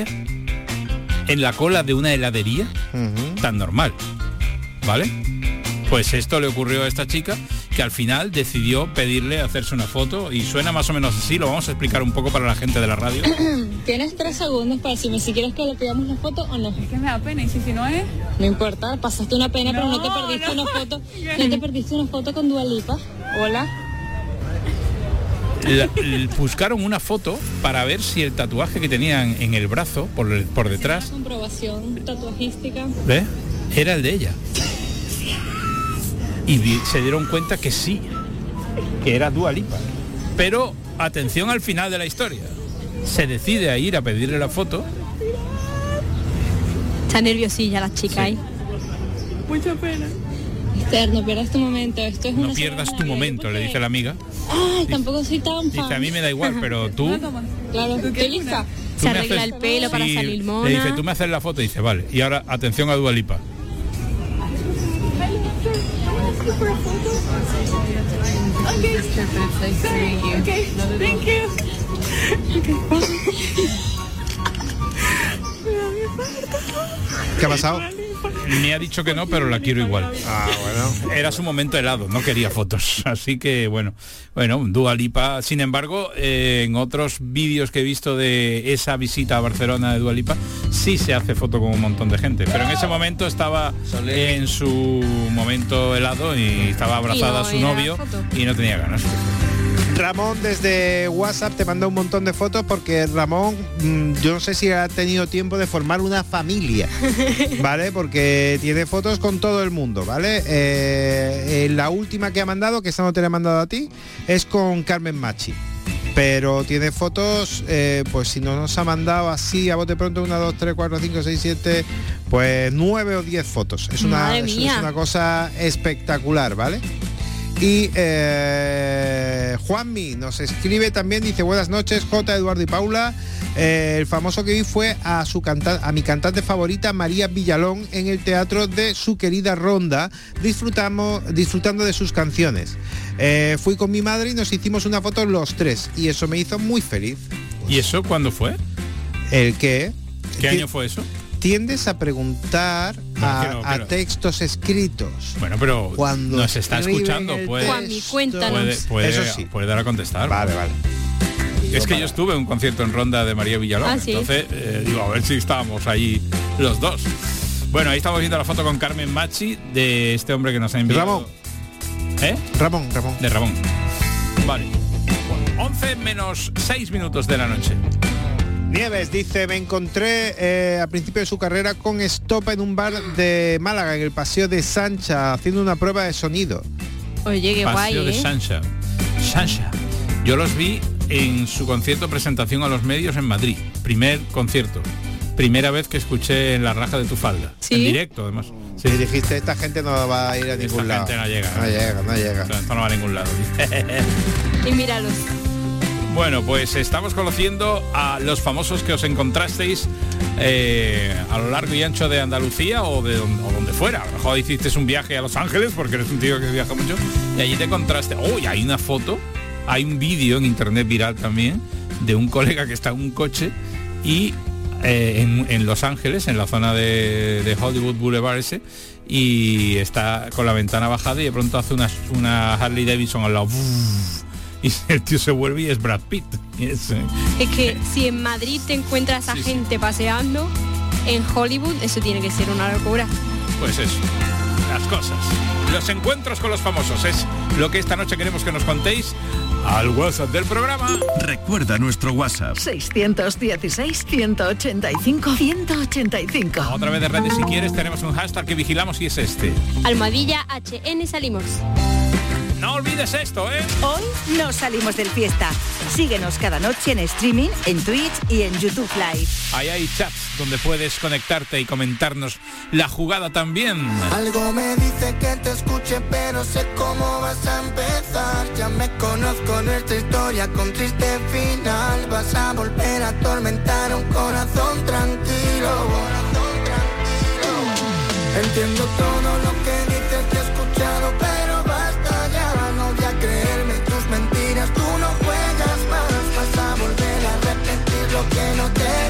En la cola de una heladería, tan normal, ¿vale? Pues esto le ocurrió a esta chica, que al final decidió pedirle hacerse una foto, y suena más o menos así. Lo vamos a explicar un poco para la gente de la radio. Tienes tres segundos para decirme si quieres que le pidamos la foto o no. Es que me da pena, y si, si no es... No importa, pasaste una pena, pero no te perdiste no. una foto. No te perdiste una foto con Dua Lipa. Hola. La- l- buscaron una foto para ver si el tatuaje que tenían en el brazo, por, el- por detrás, Comprobación tatuajística. ¿ves? Era el de ella. Y vi- se dieron cuenta que sí, que era Dua Lipa. Pero atención al final de la historia. Se decide a ir a pedirle la foto. Está nerviosilla la chica ahí. Mucha pena. Esther, no pierdas tu momento. Esto es No una pierdas sola tu mano. momento, le dice la amiga. Ay, tampoco soy tan fan. Dice, a mí me da igual, pero tú... Claro, estoy lista. Se arregla el pelo para salir mona. Le dice, tú me haces la foto y dice, vale. Y ahora, atención a Dua Lipa. ¿Qué ha pasado? Me ha dicho que no, pero la quiero igual. Ah, bueno. Era su momento helado, no quería fotos. Así que, bueno, bueno, Dua Lipa. Sin embargo, eh, en otros vídeos que he visto de esa visita a Barcelona de Dua Lipa, sí se hace foto con un montón de gente. Pero en ese momento estaba en su momento helado y estaba abrazada a su novio y no tenía ganas. Ramón desde WhatsApp te manda un montón de fotos porque Ramón, mmm, yo no sé si ha tenido tiempo de formar una familia, ¿vale? Porque tiene fotos con todo el mundo, ¿vale? Eh, eh, la última que ha mandado, que esta no te la he mandado a ti, es con Carmen Machi. Pero tiene fotos, eh, pues si no nos ha mandado así a bote pronto, una, dos, tres, cuatro, cinco, seis, siete, pues nueve o diez fotos. Es una, es, es una cosa espectacular, ¿vale? Y eh, Juanmi nos escribe también, dice, buenas noches, J, Eduardo y Paula. Eh, el famoso que vi fue a su canta- a mi cantante favorita, María Villalón, en el teatro de su querida Ronda, disfrutamos, disfrutando de sus canciones. Eh, fui con mi madre y nos hicimos una foto los tres, y eso me hizo muy feliz. ¿Y eso cuándo fue? ¿El qué? ¿Qué año fue eso? Tiendes a preguntar no, a, quiero, a quiero. textos escritos. Bueno, pero cuando nos está escuchando, puede, Juanmi, cuéntanos. puede, puede, Eso sí. puede dar a contestar. Vale, vale. Es que yo estuve en un concierto en Ronda de María Villalón, ¿Ah, sí? entonces eh, digo, a ver si estábamos ahí los dos. Bueno, ahí estamos viendo la foto con Carmen Machi de este hombre que nos ha enviado. Ramón. ¿Eh? Ramón, Ramón. De Ramón. Vale. Bueno, once menos seis minutos de la noche. Nieves dice, me encontré eh, a principio de su carrera con Estopa en un bar de Málaga, en el Paseo de Sancha, haciendo una prueba de sonido. Oye, qué Paseo guay, de ¿eh? Sancha. Sancha. Yo los vi en su concierto presentación a los medios en Madrid. Primer concierto. Primera vez que escuché La raja de tu falda. ¿Sí? En directo, además. Sí. Y dijiste, esta gente no va a ir a ningún Esta lado. gente no llega. No llega, no llega. O sea, esto no va a ningún lado. Y míralos. Bueno, pues estamos conociendo a los famosos que os encontrasteis eh, a lo largo y ancho de Andalucía o de donde, o donde fuera. A lo mejor hiciste un viaje a Los Ángeles porque eres un tío que viaja mucho y allí te encontraste. ¡Uy! Hay una foto, hay un vídeo en internet viral también de un colega que está en un coche y eh, en, en Los Ángeles, en la zona de, de Hollywood Boulevard ese, y está con la ventana bajada y de pronto hace una, una Harley Davidson al lado. Y el tío se vuelve y es Brad Pitt. Y es, eh, Es que si en Madrid te encuentras a Sí, sí. gente paseando, en Hollywood eso tiene que ser una locura. Pues eso, las cosas. Los encuentros con los famosos es lo que esta noche queremos que nos contéis al WhatsApp del programa. Recuerda nuestro WhatsApp. seiscientos dieciséis, ciento ochenta y cinco, ciento ochenta y cinco. Otra vez de redes si quieres, tenemos un hashtag que vigilamos y es este. Almohadilla H N salimos. No olvides esto, ¿eh? Hoy no salimos del fiesta. Síguenos cada noche en streaming, en Twitch y en YouTube Live. Ahí hay chats donde puedes conectarte y comentarnos la jugada también. Algo me dice que te escuche, pero sé cómo vas a empezar. Ya me conozco nuestra historia con triste final. Vas a volver a atormentar un corazón tranquilo. Corazón tranquilo. Entiendo todo lo que dices, te he escuchado, pero basta ya. No voy a creerme tus mentiras, tú no juegas más. Vas a volver a repetir lo que no te he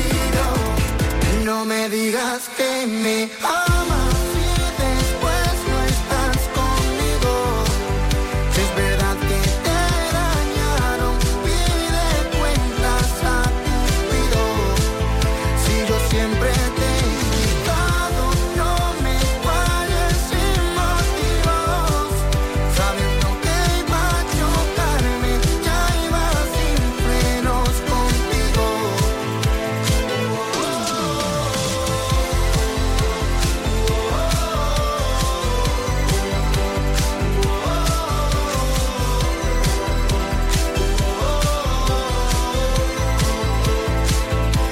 pedido. No me digas que me amas y después no estás conmigo. Si es verdad que te dañaron, pide cuentas a Cupido. Si yo siempre te he invitado, no me falles sin motivos. Sabiendo que iba a chocarme, ya iba sin frenos contigo.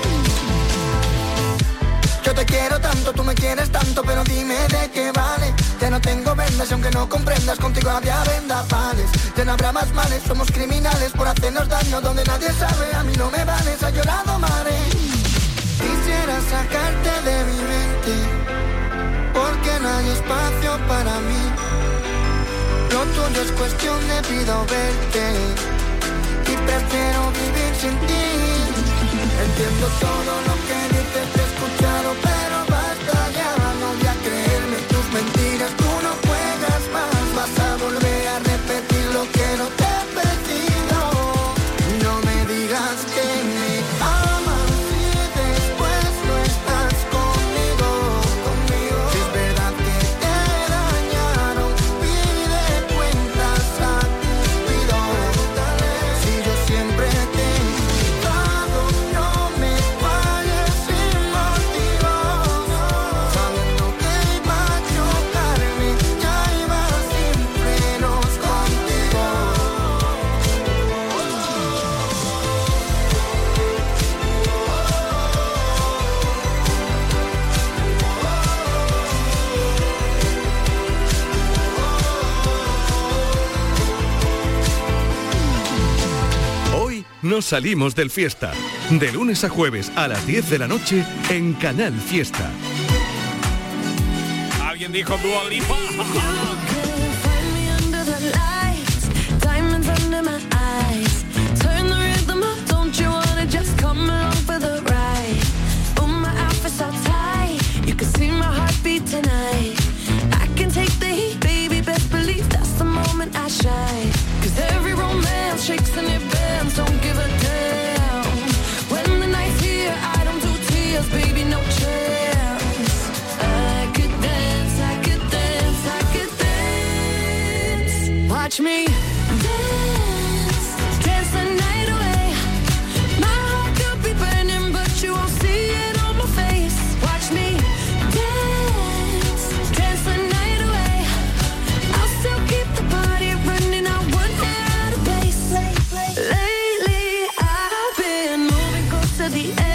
Yo te quiero tanto, tú me quieres tanto, pero dime de qué vale Ya no tengo vendas y aunque no comprendas, contigo había vendavales. Ya no habrá más males, somos criminales por hacernos daño donde nadie sabe. A mí no me vales, ha llorado mares. Quisiera sacarte de mi mente, porque no hay espacio para mí. Lo tuyo es cuestión de vida o verte, y prefiero vivir sin ti. Entiendo todo lo que dices, te he escuchado, pero basta ya. No voy a creerme tus mentiras, tú no juegas más. Vas a volver a repetir lo que no te he pedido. No me digas que me amas y después no estás conmigo, conmigo. Si es verdad que te dañaron, pide cuentas a Cupido. Si yo siempre te he dado, no me falles sin motivos. Sabiendo que iba a chocarme, ya iba sin frenos contigo. Hoy nos salimos del Fiesta. De lunes a jueves a las diez de la noche en Canal Fiesta. Alguien dijo Dua Lipa. Under the lights, diamonds under my eyes. Turn the rhythm up, don't you wanna just come along for the ride? Oh, my outfit's all tight, you can see my heartbeat tonight. I can take the heat, baby, best believe that's the moment I shine. Cause every romance shakes and it bends, don't give a damn. When the night's here, I don't do tears, baby, no chance. I could dance, I could dance, I could dance. Watch me dance, dance the night away. My heart could be burning, but you won't see it on my face. Watch me dance, dance the night away. I'll still keep the party running, I won't get out of place. Lately, I've been moving close to the edge.